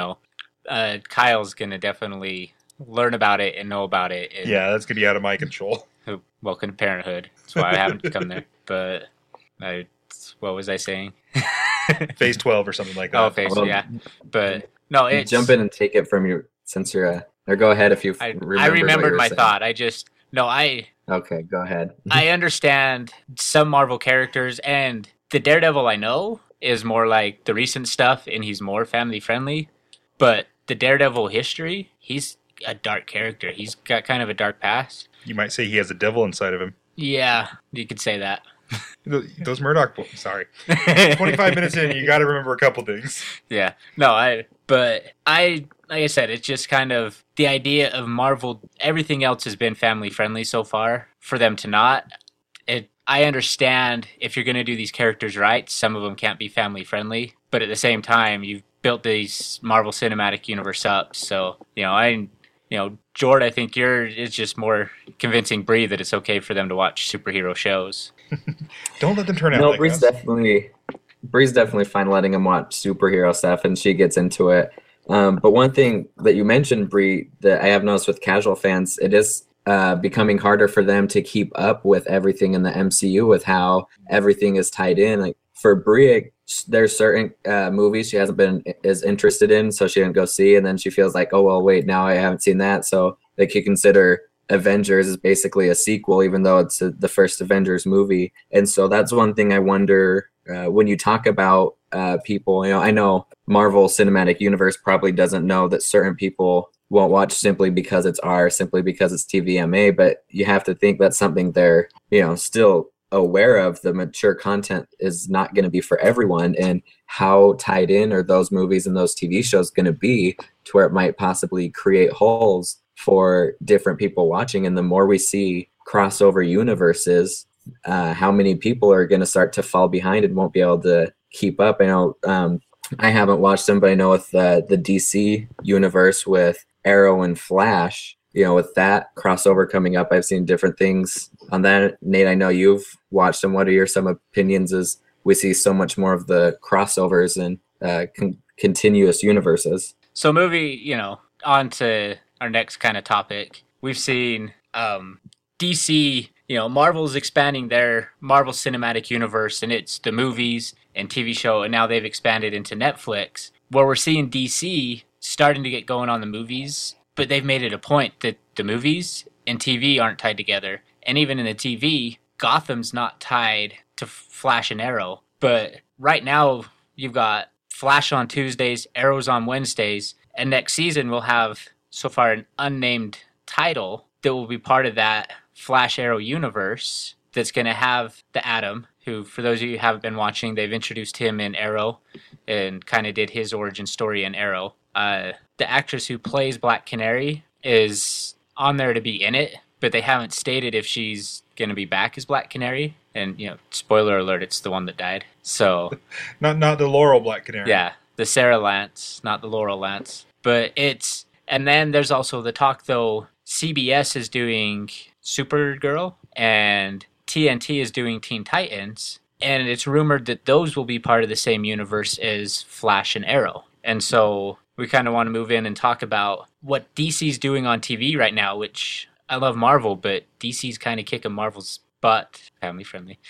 Kyle's going to definitly learn about it and know about it. And yeah, that's going to be out of my control. Welcome to parenthood. That's why I haven't come there. But what was I saying? Phase 12 or something like that. Oh, phase, yeah. But no, it's... Jump in and take it from you since you're... or go ahead if you I remembered my thought. Okay, go ahead. I understand some Marvel characters, and the Daredevil I know is more like the recent stuff, and he's more family-friendly. But the Daredevil history, he's a dark character. He's got kind of a dark past. You might say he has a devil inside of him. Yeah, you could say that. Those Murdoch books, sorry. 25 minutes in, you got to remember a couple things. Yeah. No, like I said, it's just kind of the idea of Marvel, everything else has been family friendly so far. For them to not, I understand if you're going to do these characters right, some of them can't be family friendly, but at the same time, you've built these Marvel Cinematic Universe up. So, Jord, I think it's just more convincing Bree that it's okay for them to watch superhero shows. Don't let them turn out no, like Bree's definitely fine letting him watch superhero stuff, and she gets into it. But one thing that you mentioned, Bree, that I have noticed with casual fans, it is becoming harder for them to keep up with everything in the MCU, with how everything is tied in. Like for Bree, there's certain movies she hasn't been as interested in, so she didn't go see, and then she feels like, oh well, wait, now I haven't seen that, so they could consider Avengers is basically a sequel, even though it's the first Avengers movie. And so that's one thing I wonder when you talk about people. I know Marvel Cinematic Universe probably doesn't know that certain people won't watch simply because it's R, simply because it's TVMA, but you have to think that's something they're still aware of. The mature content is not going to be for everyone, and how tied in are those movies and those TV shows going to be to where it might possibly create holes for different people watching. And the more we see crossover universes, how many people are going to start to fall behind and won't be able to keep up. I know I haven't watched them, but I know with the DC universe with Arrow and Flash, with that crossover coming up, I've seen different things on that. Nate, I know you've watched them. What are some opinions as we see so much more of the crossovers and continuous universes? So on to our next kind of topic. We've seen DC, Marvel's expanding their Marvel Cinematic Universe, and it's the movies and TV show, and now they've expanded into Netflix, where we're seeing DC starting to get going on the movies, but they've made it a point that the movies and TV aren't tied together. And even in the TV, Gotham's not tied to Flash and Arrow. But right now, you've got Flash on Tuesdays, Arrow's on Wednesdays, and next season we'll have so far an unnamed title that will be part of that Flash Arrow universe that's going to have the Atom, who, for those of you who haven't been watching, they've introduced him in Arrow and kind of did his origin story in Arrow. The actress who plays Black Canary is on there to be in it, but they haven't stated if she's going to be back as Black Canary. And, spoiler alert, it's the one that died. So not the Laurel Black Canary. Yeah, the Sarah Lance, not the Laurel Lance. But and then there's also the talk, though, CBS is doing Supergirl and TNT is doing Teen Titans, and it's rumored that those will be part of the same universe as Flash and Arrow. And so we kind of want to move in and talk about what DC's doing on TV right now, which I love Marvel, but DC's kind of kicking Marvel's but family friendly.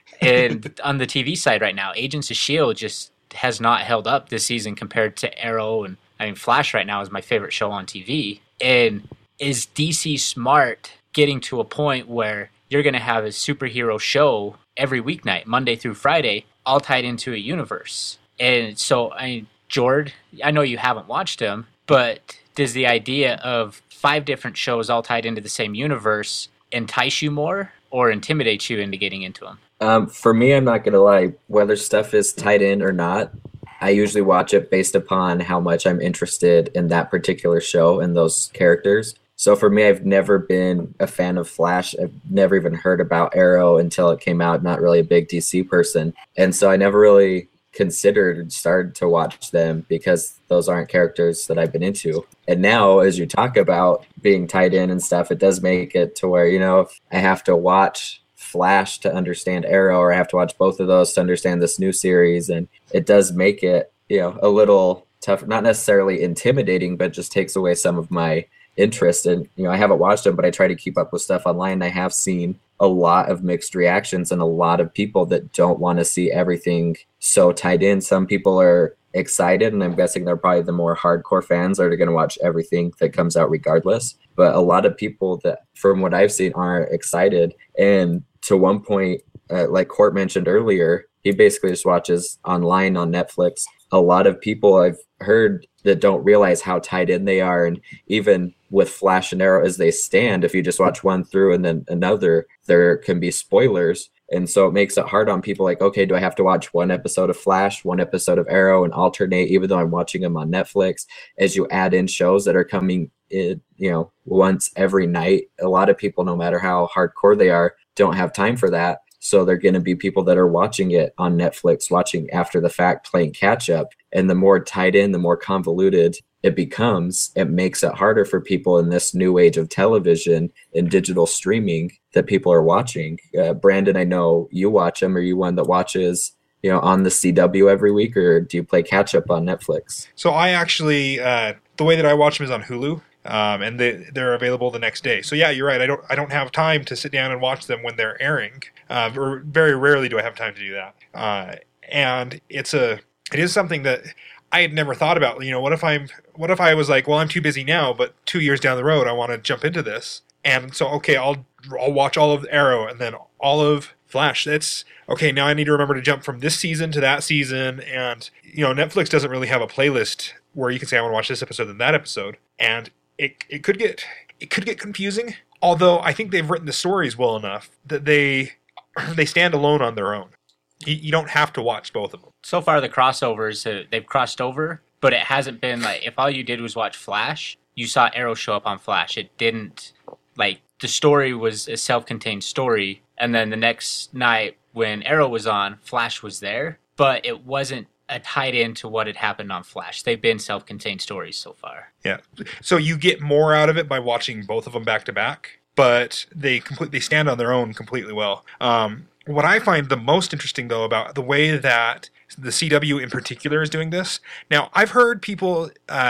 And on the TV side right now, Agents of S.H.I.E.L.D. just has not held up this season compared to Arrow. And I mean, Flash right now is my favorite show on TV. And is DC smart getting to a point where you're going to have a superhero show every weeknight, Monday through Friday, all tied into a universe? And so, I mean, Jord, I know you haven't watched them, but does the idea of 5 different shows all tied into the same universe entice you more or intimidate you into getting into them? For me, I'm not going to lie, whether stuff is tied in or not, I usually watch it based upon how much I'm interested in that particular show and those characters. So for me, I've never been a fan of Flash. I've never even heard about Arrow until it came out. Not really a big DC person. And so I never really considered and started to watch them because those aren't characters that I've been into. And now, as you talk about being tied in and stuff, it does make it to where, if I have to watch Flash to understand Arrow, or I have to watch both of those to understand this new series, and it does make it, a little tough, not necessarily intimidating, but just takes away some of my interest. And I haven't watched them, but I try to keep up with stuff online. I have seen a lot of mixed reactions and a lot of people that don't want to see everything so tied in. Some people are excited, and I'm guessing they're probably the more hardcore fans that are going to watch everything that comes out regardless. But a lot of people that, from what I've seen, are excited. And to one point, like Court mentioned earlier, he basically just watches online on Netflix. A lot of people I've heard that don't realize how tied in they are. And even with Flash and Arrow as they stand, if you just watch one through and then another, there can be spoilers. And so it makes it hard on people like, okay, do I have to watch one episode of Flash, one episode of Arrow, and alternate, even though I'm watching them on Netflix? As you add in shows that are coming in, once every night, a lot of people, no matter how hardcore they are, don't have time for that. So they're going to be people that are watching it on Netflix, watching after the fact, playing catch up. And the more tied in, the more convoluted it becomes. It makes it harder for people in this new age of television and digital streaming that people are watching. Brandon, I know you watch them. Are you one that watches, on the CW every week, or do you play catch up on Netflix? So I actually, the way that I watch them is on Hulu. And they're available the next day. So yeah, you're right. I don't have time to sit down and watch them when they're airing. Or very rarely do I have time to do that. And it is something that I had never thought about. What if I was like, well, I'm too busy now, but 2 years down the road, I want to jump into this. And so, okay, I'll watch all of Arrow and then all of Flash. That's okay. Now I need to remember to jump from this season to that season. And, Netflix doesn't really have a playlist where you can say, I want to watch this episode and that episode. And it could get confusing, although I think they've written the stories well enough that they stand alone on their own. You don't have to watch both of them. So far, the crossovers, they've crossed over, but it hasn't been like, if all you did was watch Flash, you saw Arrow show up on Flash. It didn't, like, the story was a self-contained story, and then the next night when Arrow was on, Flash was there, but it wasn't tied into what had happened on Flash. They've been self-contained stories so far. Yeah. So you get more out of it by watching both of them back to back, but they stand on their own completely well. What I find the most interesting, though, about the way that the CW in particular is doing this. Now, I've heard people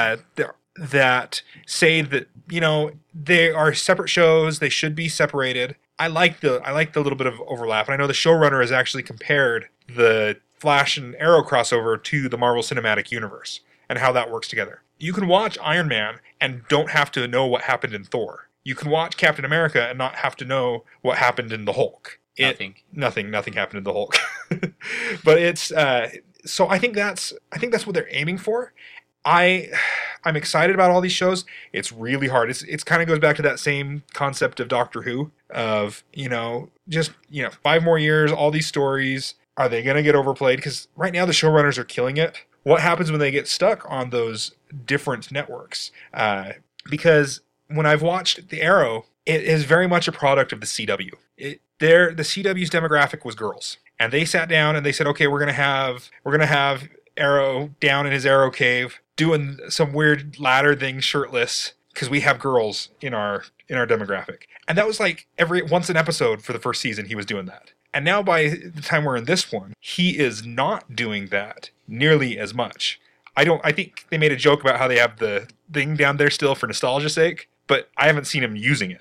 that say that, they are separate shows, they should be separated. I like the little bit of overlap, and I know the showrunner has actually compared the Flash and Arrow crossover to the Marvel Cinematic Universe and how that works together. You can watch Iron Man and don't have to know what happened in Thor. You can watch Captain America and not have to know what happened in the Hulk. Nothing happened in the Hulk. But it's so I think that's what they're aiming for. I'm excited about all these shows. It's really hard. It's kind of goes back to that same concept of Doctor Who of, just 5 more years, all these stories. Are they going to get overplayed? Because right now the showrunners are killing it. What happens when they get stuck on those different networks? Because when I've watched The Arrow, it is very much a product of the CW. The CW's demographic was girls, and they sat down and they said, okay, we're gonna have Arrow down in his Arrow cave doing some weird ladder thing shirtless because we have girls in our demographic. And that was like once an episode for the first season he was doing that. And now by the time we're in this one, he is not doing that nearly as much. I think they made a joke about how they have the thing down there still for nostalgia's sake, but I haven't seen him using it.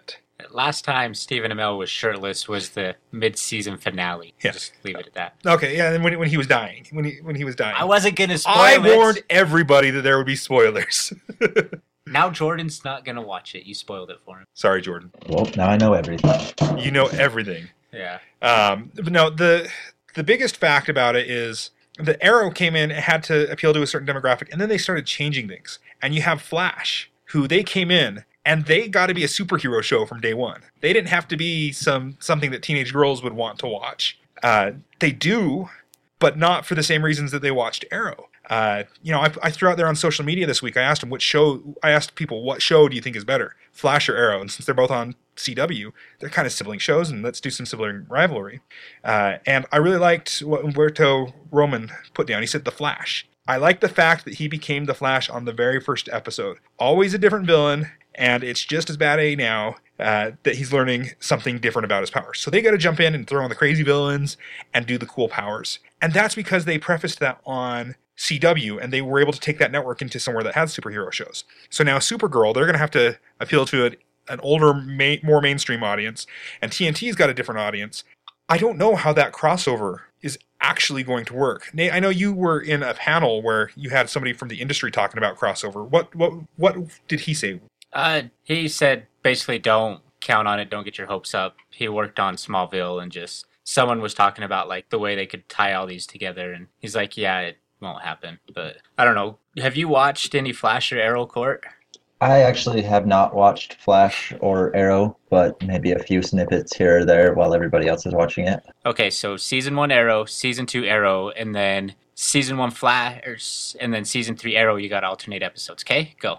Last time Stephen Amell was shirtless was the mid-season finale. Yeah. Just leave it at that. Okay, yeah, and when he was dying. When he was dying. I wasn't going to spoil I it. warned everybody that there would be spoilers. Now Jordan's not going to watch it. You spoiled it for him. Sorry, Jordan. Well, now I know everything. You know everything. Yeah. But no, the biggest fact about it is the Arrow came in, it had to appeal to a certain demographic, and then they started changing things. And you have Flash, who they came in, and they got to be a superhero show from day one. They didn't have to be something that teenage girls would want to watch. They do, but not for the same reasons that they watched Arrow. I threw out there on social media this week. I asked people, what show do you think is better, Flash or Arrow? And since they're both on CW, they're kind of sibling shows, and let's do some sibling rivalry. And I really liked what Umberto Roman put down. He said The Flash. I like the fact that he became the Flash on the very first episode. Always a different villain, and it's just as bad now that he's learning something different about his powers. So they got to jump in and throw on the crazy villains and do the cool powers. And that's because they prefaced that on CW, and they were able to take that network into somewhere that has superhero shows. So now Supergirl, they're going to have to appeal to an older, more mainstream audience, and TNT's got a different audience. I don't know how that crossover is actually going to work. Nate, I know you were in a panel where you had somebody from the industry talking about crossover. What did he say? He said basically don't count on it, don't get your hopes up. He worked on Smallville, and just someone was talking about like the way they could tie all these together, and he's like, yeah, it won't happen. But I don't know. Have you watched any Flash or Arrow, Court? I actually have not watched Flash or Arrow, but maybe a few snippets here or there while everybody else is watching it. Okay, so season 1 Arrow, season 2 Arrow, and then season 1 Flash, and then season 3 Arrow. You got to alternate episodes. Okay, go.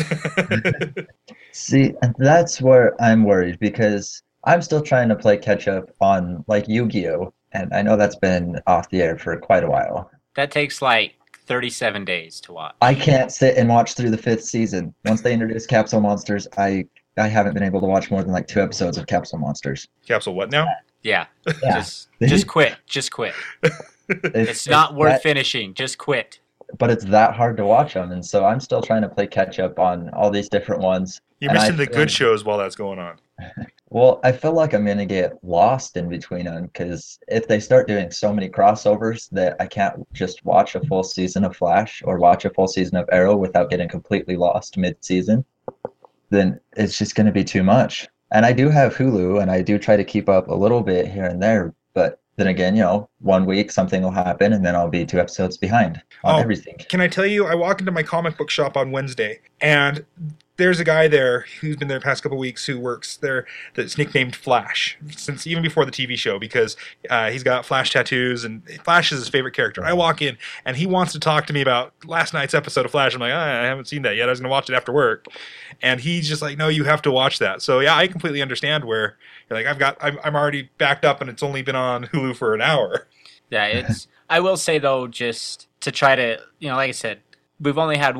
See, and that's where I'm worried, because I'm still trying to play catch up on like Yu-Gi-Oh! And I know that's been off the air for quite a while. That takes like 37 days to watch. I can't sit and watch through the 5th season. Once they introduce Capsule Monsters, I haven't been able to watch more than like 2 episodes of Capsule Monsters. Capsule what now? Yeah. Yeah. Just quit. Just quit. It's not worth finishing. Just quit. But it's that hard to watch them, and so I'm still trying to play catch up on all these different ones. You're And missing I the feel- good shows while that's going on. Well, I feel like I'm gonna get lost in between them, because if they start doing so many crossovers that I can't just watch a full season of Flash or watch a full season of Arrow without getting completely lost mid-season, then it's just gonna be too much. And I do have Hulu, and I do try to keep up a little bit here and there, but then again, 1 week something will happen, and then I'll be 2 episodes behind on everything. Can I tell you, I walk into my comic book shop on Wednesday, and there's a guy there who's been there the past couple of weeks who works there that's nicknamed Flash, since even before the TV show, because he's got Flash tattoos, and Flash is his favorite character. I walk in, and he wants to talk to me about last night's episode of Flash. I'm like, I haven't seen that yet. I was going to watch it after work. And he's just like, no, you have to watch that. So yeah, I completely understand where you're like, I'm already backed up, and it's only been on Hulu for an hour. Yeah, I will say though, just to try to, like I said, we've only had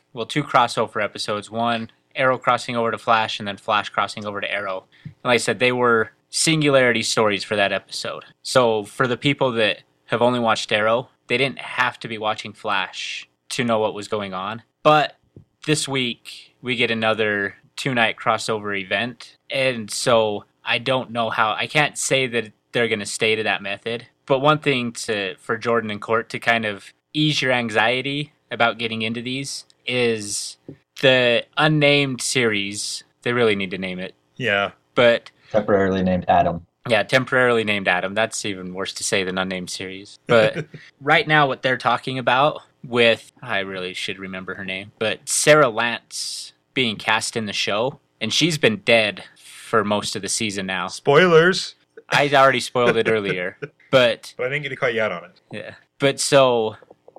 2 crossover episodes. One, Arrow crossing over to Flash, and then Flash crossing over to Arrow. And like I said, they were singularity stories for that episode. So for the people that have only watched Arrow, they didn't have to be watching Flash to know what was going on. But this week, we get another 2-night crossover event. And so I don't know how, I can't say that they're going to stay to that method. But one thing for Jordan and Court to kind of ease your anxiety about getting into these is the unnamed series. They really need to name it. Yeah. But Temporarily named Adam. yeah, temporarily named Adam. That's even worse to say than unnamed series. But right now what they're talking about with, I really should remember her name, but Sarah Lance being cast in the show, and she's been dead for most of the season now. Spoilers. I already spoiled it earlier. But I didn't get to call you out on it. yeah. But so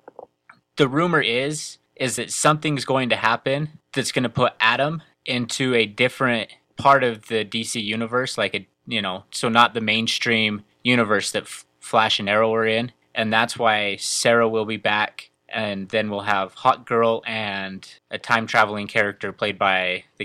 the rumor is that something's going to happen that's going to put Adam into a different part of the DC universe, like so not the mainstream universe that Flash and Arrow are in, and that's why Sarah will be back, and then we'll have Hot Girl and a time traveling character played by the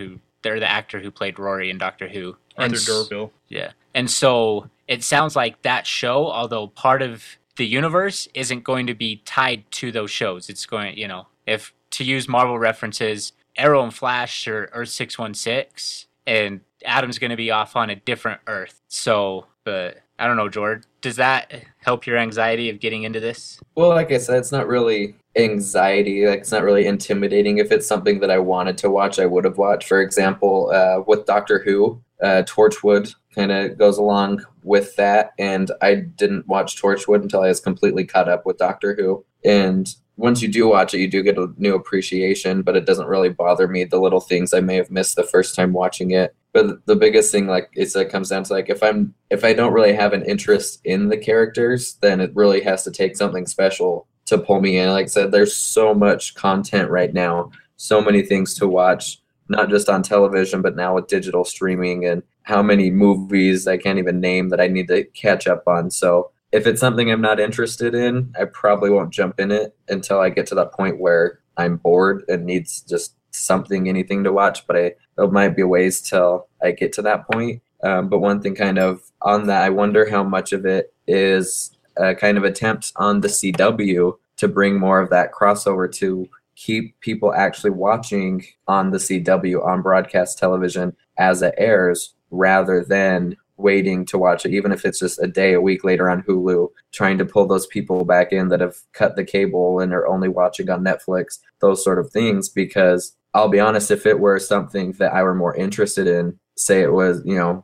actor who played Rory in Doctor Who, Arthur Dorville. Yeah. And so it sounds like that show, although part of the universe, isn't going to be tied to those shows. It's going, if to use Marvel references, Arrow and Flash are Earth 616, and Adam's going to be off on a different Earth. So, but I don't know, George. Does that help your anxiety of getting into this? Well, like I said, it's not really anxiety. Like, it's not really intimidating. If it's something that I wanted to watch, I would have watched. For example, with Doctor Who, Torchwood kind of goes along with that. And I didn't watch Torchwood until I was completely caught up with Doctor Who. And once you do watch it, you do get a new appreciation, but it doesn't really bother me, the little things I may have missed the first time watching it. But the biggest thing, like, is it comes down to, like, if I don't really have an interest in the characters, then it really has to take something special to pull me in. Like I said, there's so much content right now, so many things to watch, not just on television, but now with digital streaming, and how many movies I can't even name that I need to catch up on. So if it's something I'm not interested in, I probably won't jump in it until I get to that point where I'm bored and needs just anything to watch. But it might be a ways till I get to that point. But one thing kind of on that, I wonder how much of it is a kind of attempt on the CW to bring more of that crossover to keep people actually watching on the CW on broadcast television as it airs, rather than waiting to watch it, even if it's just a day, a week later on Hulu, trying to pull those people back in that have cut the cable and are only watching on Netflix, those sort of things. Because I'll be honest, if it were something that I were more interested in, say it was,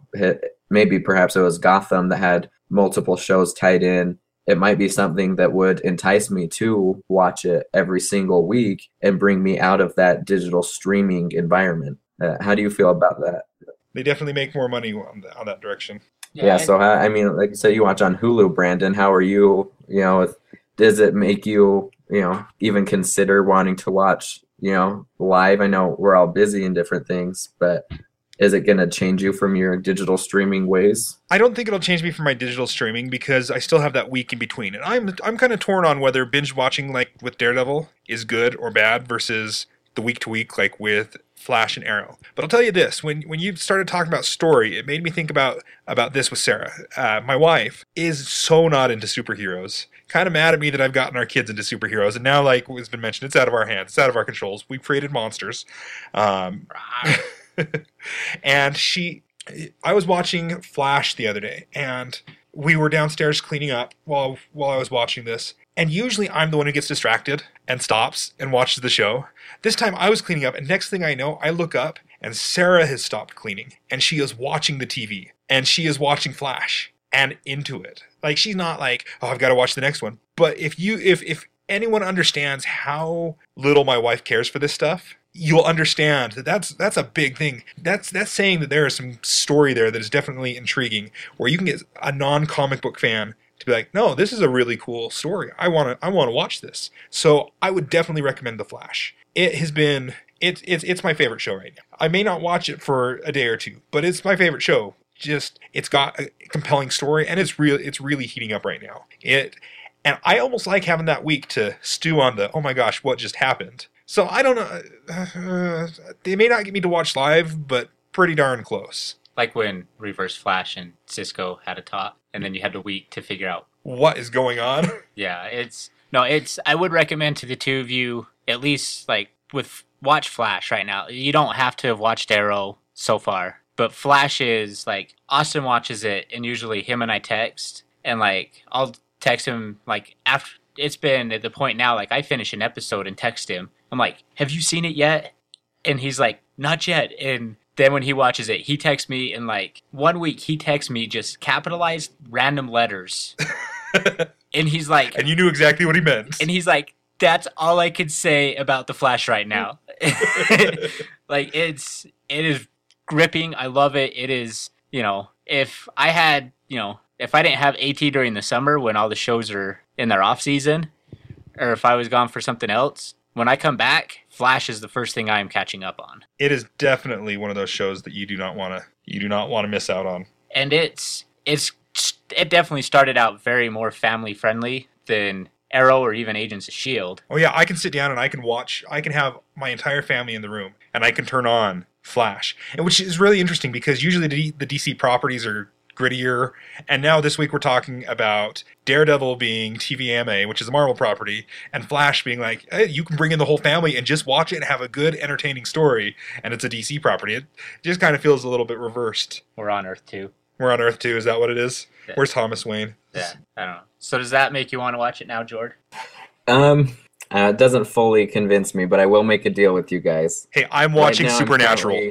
maybe perhaps it was Gotham that had multiple shows tied in, it might be something that would entice me to watch it every single week and bring me out of that digital streaming environment. How do you feel about that? They definitely make more money on that direction. Yeah, so I mean, like you said, you watch on Hulu, Brandon. How are you? Does it make you, even consider wanting to watch, live? I know we're all busy in different things, but is it going to change you from your digital streaming ways? I don't think it'll change me from my digital streaming, because I still have that week in between, and I'm kind of torn on whether binge watching, like with Daredevil, is good or bad versus the week to week, like with Flash and Arrow. But I'll tell you this, when you started talking about story, it made me think about this with Sarah. My wife is so not into superheroes. Kind of mad at me that I've gotten our kids into superheroes, and now, like has been mentioned, it's out of our hands, it's out of our controls. We've created monsters. And I was watching Flash the other day, and we were downstairs cleaning up while I was watching this. And usually I'm the one who gets distracted and stops and watches the show. This time I was cleaning up, and next thing I know, I look up and Sarah has stopped cleaning, and she is watching the TV, and she is watching Flash and into it. Like, she's not like, oh, I've got to watch the next one. But if anyone understands how little my wife cares for this stuff, you'll understand that that's a big thing. That's saying that there is some story there that is definitely intriguing, where you can get a non-comic book fan to be like, no, this is a really cool story. I want to watch this. So I would definitely recommend The Flash. It has been it's my favorite show right now. I may not watch it for a day or two, but it's my favorite show. Just, it's got a compelling story, and it's really heating up right now. And I almost like having that week to stew on the, oh my gosh, what just happened. So I don't know. They may not get me to watch live, but pretty darn close. Like when Reverse Flash and Cisco had a talk, and then you had a week to figure out what is going on. Yeah, I would recommend to the two of you, at least, like, watch Flash right now. You don't have to have watched Arrow so far, but Flash is, like, Austin watches it, and usually him and I text, and, like, I'll text him, like, after it's been at the point now, like, I finish an episode and text him. I'm like, have you seen it yet? And he's like, not yet. And then when he watches it, he texts me, in like 1 week, he texts me just capitalized random letters. And he's like... And you knew exactly what he meant. And he's like, that's all I could say about The Flash right now. Like, it is gripping. I love it. It is, if I didn't have AT during the summer when all the shows are in their off season, or if I was gone for something else, when I come back, Flash is the first thing I am catching up on. It is definitely one of those shows that you do not want to miss out on. And it definitely started out very more family friendly than Arrow or even Agents of S.H.I.E.L.D. Oh yeah, I can sit down and I can have my entire family in the room, and I can turn on Flash, and which is really interesting because usually the DC properties are grittier. And now this week we're talking about Daredevil being TVMA, which is a Marvel property, and Flash being like, hey, you can bring in the whole family and just watch it and have a good, entertaining story. And it's a DC property. It just kind of feels a little bit reversed. We're on Earth 2. We're on Earth 2. Is that what it is? Yeah. Where's Thomas Wayne? Yeah, I don't know. So does that make you want to watch it now, Jord? It doesn't fully convince me, but I will make a deal with you guys. Hey, I'm watching Supernatural.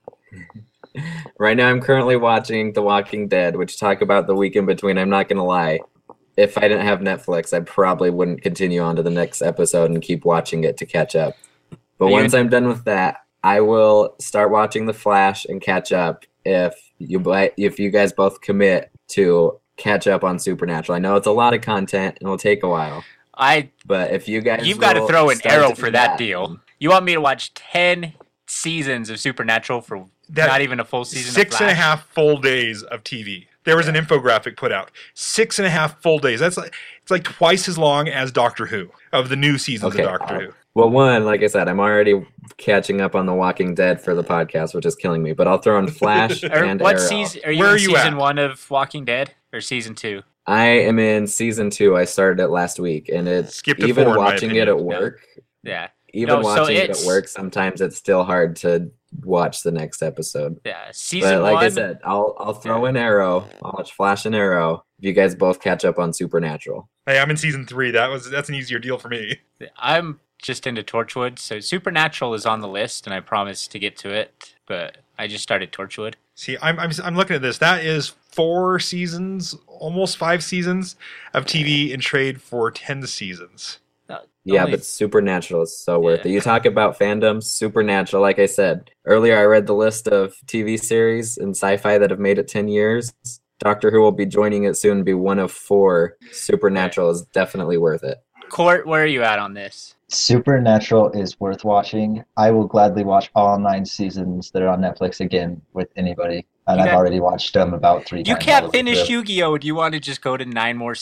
Right now, I'm currently watching The Walking Dead, which talk about the week in between. I'm not going to lie. If I didn't have Netflix, I probably wouldn't continue on to the next episode and keep watching it to catch up. But once I'm done with that, I will start watching The Flash and catch up if you guys both commit to catch up on Supernatural. I know it's a lot of content and it'll take a while. But if you guys, you've got to throw an arrow for that deal. You want me to watch 10 seasons of Supernatural for not even a full season? 6.5 full days of TV. There was an infographic put out. 6.5 full days. It's like twice as long as Doctor Who, of the new seasons of Doctor Who. Well, one, like I said, I'm already catching up on The Walking Dead for the podcast, which is killing me. But I'll throw in Flash and what Arrow. Season? Are you in season 1 of Walking Dead or season 2? I am in season 2. I started it last week, and it's even watching it at work. Yeah. Even watching it at work, sometimes it's still hard to watch the next episode. Yeah, season 1. But like I said, I'll throw in Arrow. I'll watch Flash and Arrow. If you guys both catch up on Supernatural. Hey, I'm in season 3. That's an easier deal for me. I'm just into Torchwood, so Supernatural is on the list, and I promise to get to it. But I just started Torchwood. See, I'm looking at this. That is 4 seasons, almost 5 seasons of TV in trade for 10 seasons. Yeah, but Supernatural is so worth it. You talk about fandoms, Supernatural, like I said. Earlier I read the list of TV series and sci-fi that have made it 10 years. Doctor Who will be joining it soon, be one of 4. Supernatural is definitely worth it. Court, where are you at on this? Supernatural is worth watching. I will gladly watch all 9 seasons that are on Netflix again with anybody. And I've already watched them about 3 times. You can't finish Yu-Gi-Oh! Do you want to just go to 9 more?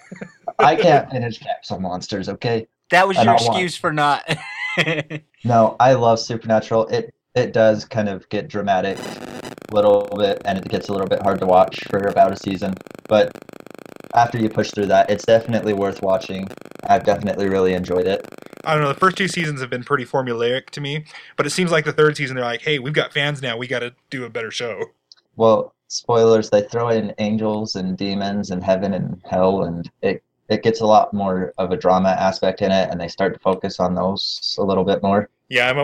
I can't finish Capsule Monsters, okay? That was your excuse for not. No, I love Supernatural. It does kind of get dramatic a little bit, and it gets a little bit hard to watch for about a season. But after you push through that, it's definitely worth watching. I've definitely really enjoyed it. I don't know. The first 2 seasons have been pretty formulaic to me, but it seems like the 3rd season, they're like, hey, we've got fans now. We got to do a better show. Well, spoilers, they throw in angels and demons and heaven and hell, and it gets a lot more of a drama aspect in it, and they start to focus on those a little bit more. Yeah,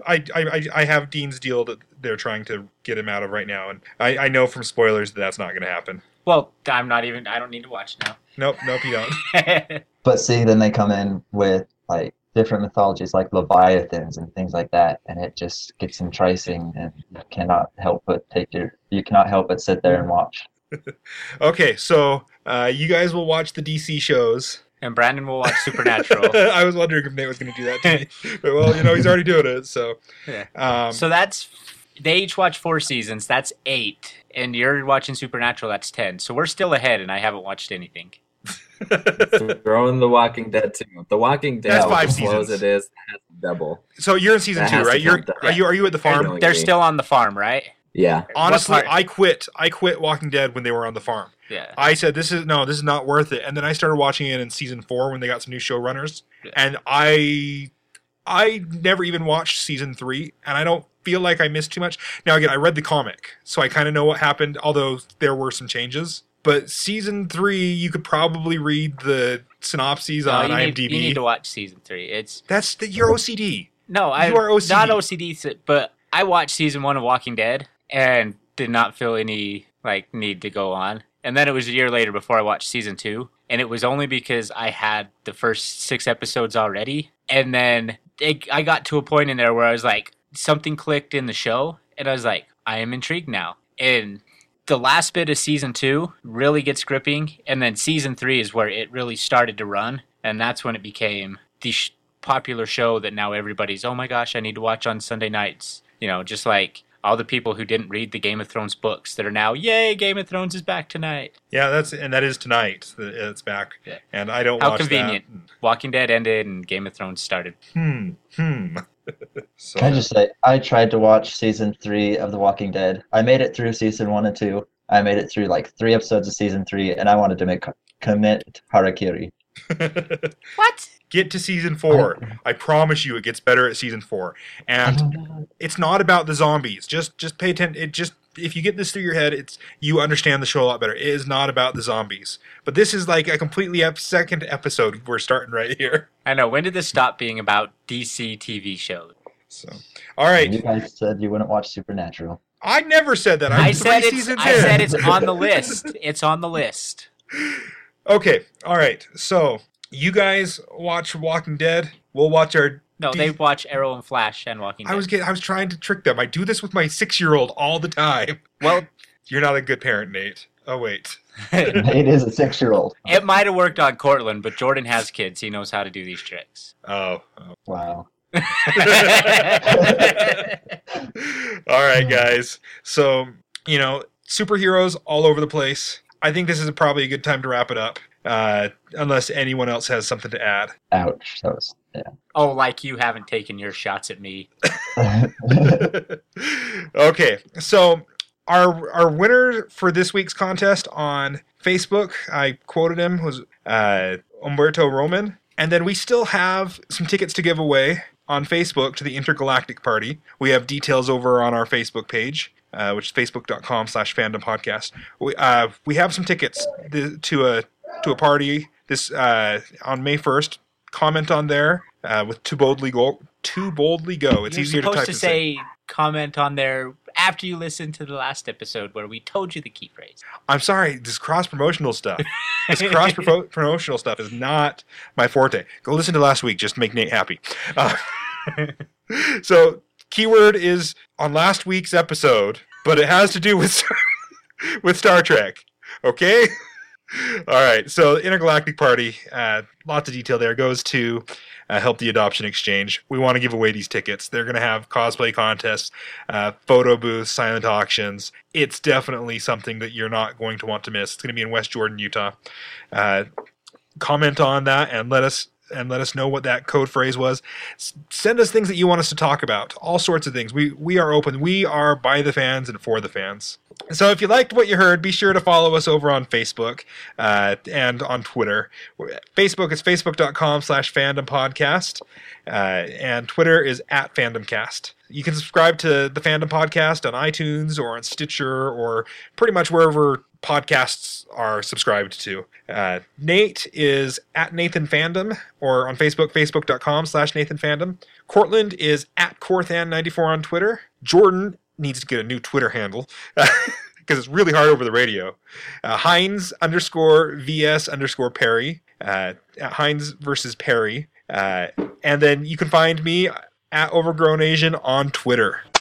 I have Dean's deal that they're trying to get him out of right now, and I know from spoilers that that's not going to happen. Well, I don't need to watch now. Nope, you don't. But see, then they come in with like different mythologies like Leviathans and things like that, and it just gets enticing, and you cannot help but sit there and watch. Okay, so you guys will watch the DC shows. And Brandon will watch Supernatural. I was wondering if Nate was going to do that to me. But, well, he's already doing it, so. Yeah. So they each watch 4 seasons. That's 8. And you're watching Supernatural. That's 10. So we're still ahead, and I haven't watched anything. Throw in The Walking Dead, too. The Walking Dead, that's 5 as seasons. slow as it is, has double. So you're in season 2, right? Are you at the farm? They're still on the farm, right? Yeah. Honestly, I quit Walking Dead when they were on the farm. Yeah. I said this is not worth it. And then I started watching it in season 4 when they got some new showrunners. Yeah. And I never even watched season 3, and I don't feel like I missed too much. Now again, I read the comic, so I kind of know what happened, although there were some changes. But season 3, you could probably read the synopses on IMDb. You need to watch season 3. You're OCD. No, you are OCD. Not OCD, but I watched season 1 of Walking Dead and did not feel any need to go on. And then it was a year later before I watched season 2. And it was only because I had the first 6 episodes already. And then I got to a point in there where I was like, something clicked in the show. And I was like, I am intrigued now. And the last bit of season 2 really gets gripping. And then season 3 is where it really started to run. And that's when it became the popular show that now everybody's, oh my gosh, I need to watch on Sunday nights. Just like all the people who didn't read the Game of Thrones books that are now, yay, Game of Thrones is back tonight. Yeah, that is tonight. It's back. Yeah. And I don't watch that. How convenient. Walking Dead ended and Game of Thrones started. So, can I just say, I tried to watch season 3 of The Walking Dead. I made it through season 1 and 2, I made it through like 3 episodes of season 3, and I wanted to commit harakiri. What? Get to season 4. I promise you, it gets better at season 4. And it's not about the zombies. Just pay attention. If you get this through your head, you understand the show a lot better. It is not about the zombies. But this is like a completely second episode we're starting right here. I know. When did this stop being about DC TV shows? So, all right. You guys said you wouldn't watch Supernatural. I never said that. I I'm said 3 it's. seasons I in. said it's on the list. It's on the list. Okay. All right. So you guys watch Walking Dead. We'll watch our. No, they watch Arrow and Flash and Walking Dead. I was trying to trick them. I do this with my 6-year-old all the time. Well, You're not a good parent, Nate. Oh wait. Nate is a 6-year-old. it might have worked on Cortland, but Jordan has kids. He knows how to do these tricks. Oh. Wow. All right, guys. So, superheroes all over the place. I think this is probably a good time to wrap it up. Unless anyone else has something to add. Ouch. That was, yeah. Oh, like you haven't taken your shots at me. Okay, so our winner for this week's contest on Facebook, I quoted him, was Umberto Roman. And then we still have some tickets to give away on Facebook to the Intergalactic Party. We have details over on our Facebook page, which is facebook.com/fandom podcast. We have some tickets to a party this on May 1st. Comment on there with To Boldly Go. It's You're easier to type supposed to say comment on there after you listen to the last episode where we told you the key phrase. I'm sorry, this cross-promotional stuff. This cross-promotional stuff is not my forte. Go listen to last week just to make Nate happy. So, keyword is on last week's episode, but it has to do with Star Trek. Okay? All right, so the Intergalactic Party, lots of detail there, goes to Help the Adoption Exchange. We want to give away these tickets. They're going to have cosplay contests, photo booths, silent auctions. It's definitely something that you're not going to want to miss. It's going to be in West Jordan, Utah. Comment on that and let us know what that code phrase was. Send us things that you want us to talk about. All sorts of things. We are open. We are by the fans and for the fans. So if you liked what you heard, be sure to follow us over on Facebook and on Twitter. Facebook is facebook.com/fandompodcast. And Twitter is @fandomcast. You can subscribe to the Fandom Podcast on iTunes or on Stitcher or pretty much wherever podcasts are subscribed to. Nate is @NathanFandom or on Facebook, facebook.com/NathanFandom. Cortland is @Corthan94 on Twitter. Jordan needs to get a new Twitter handle because it's really hard over the radio. Heinz_VS_Perry. Heinz versus Perry. And then you can find me @OvergrownAsian on Twitter.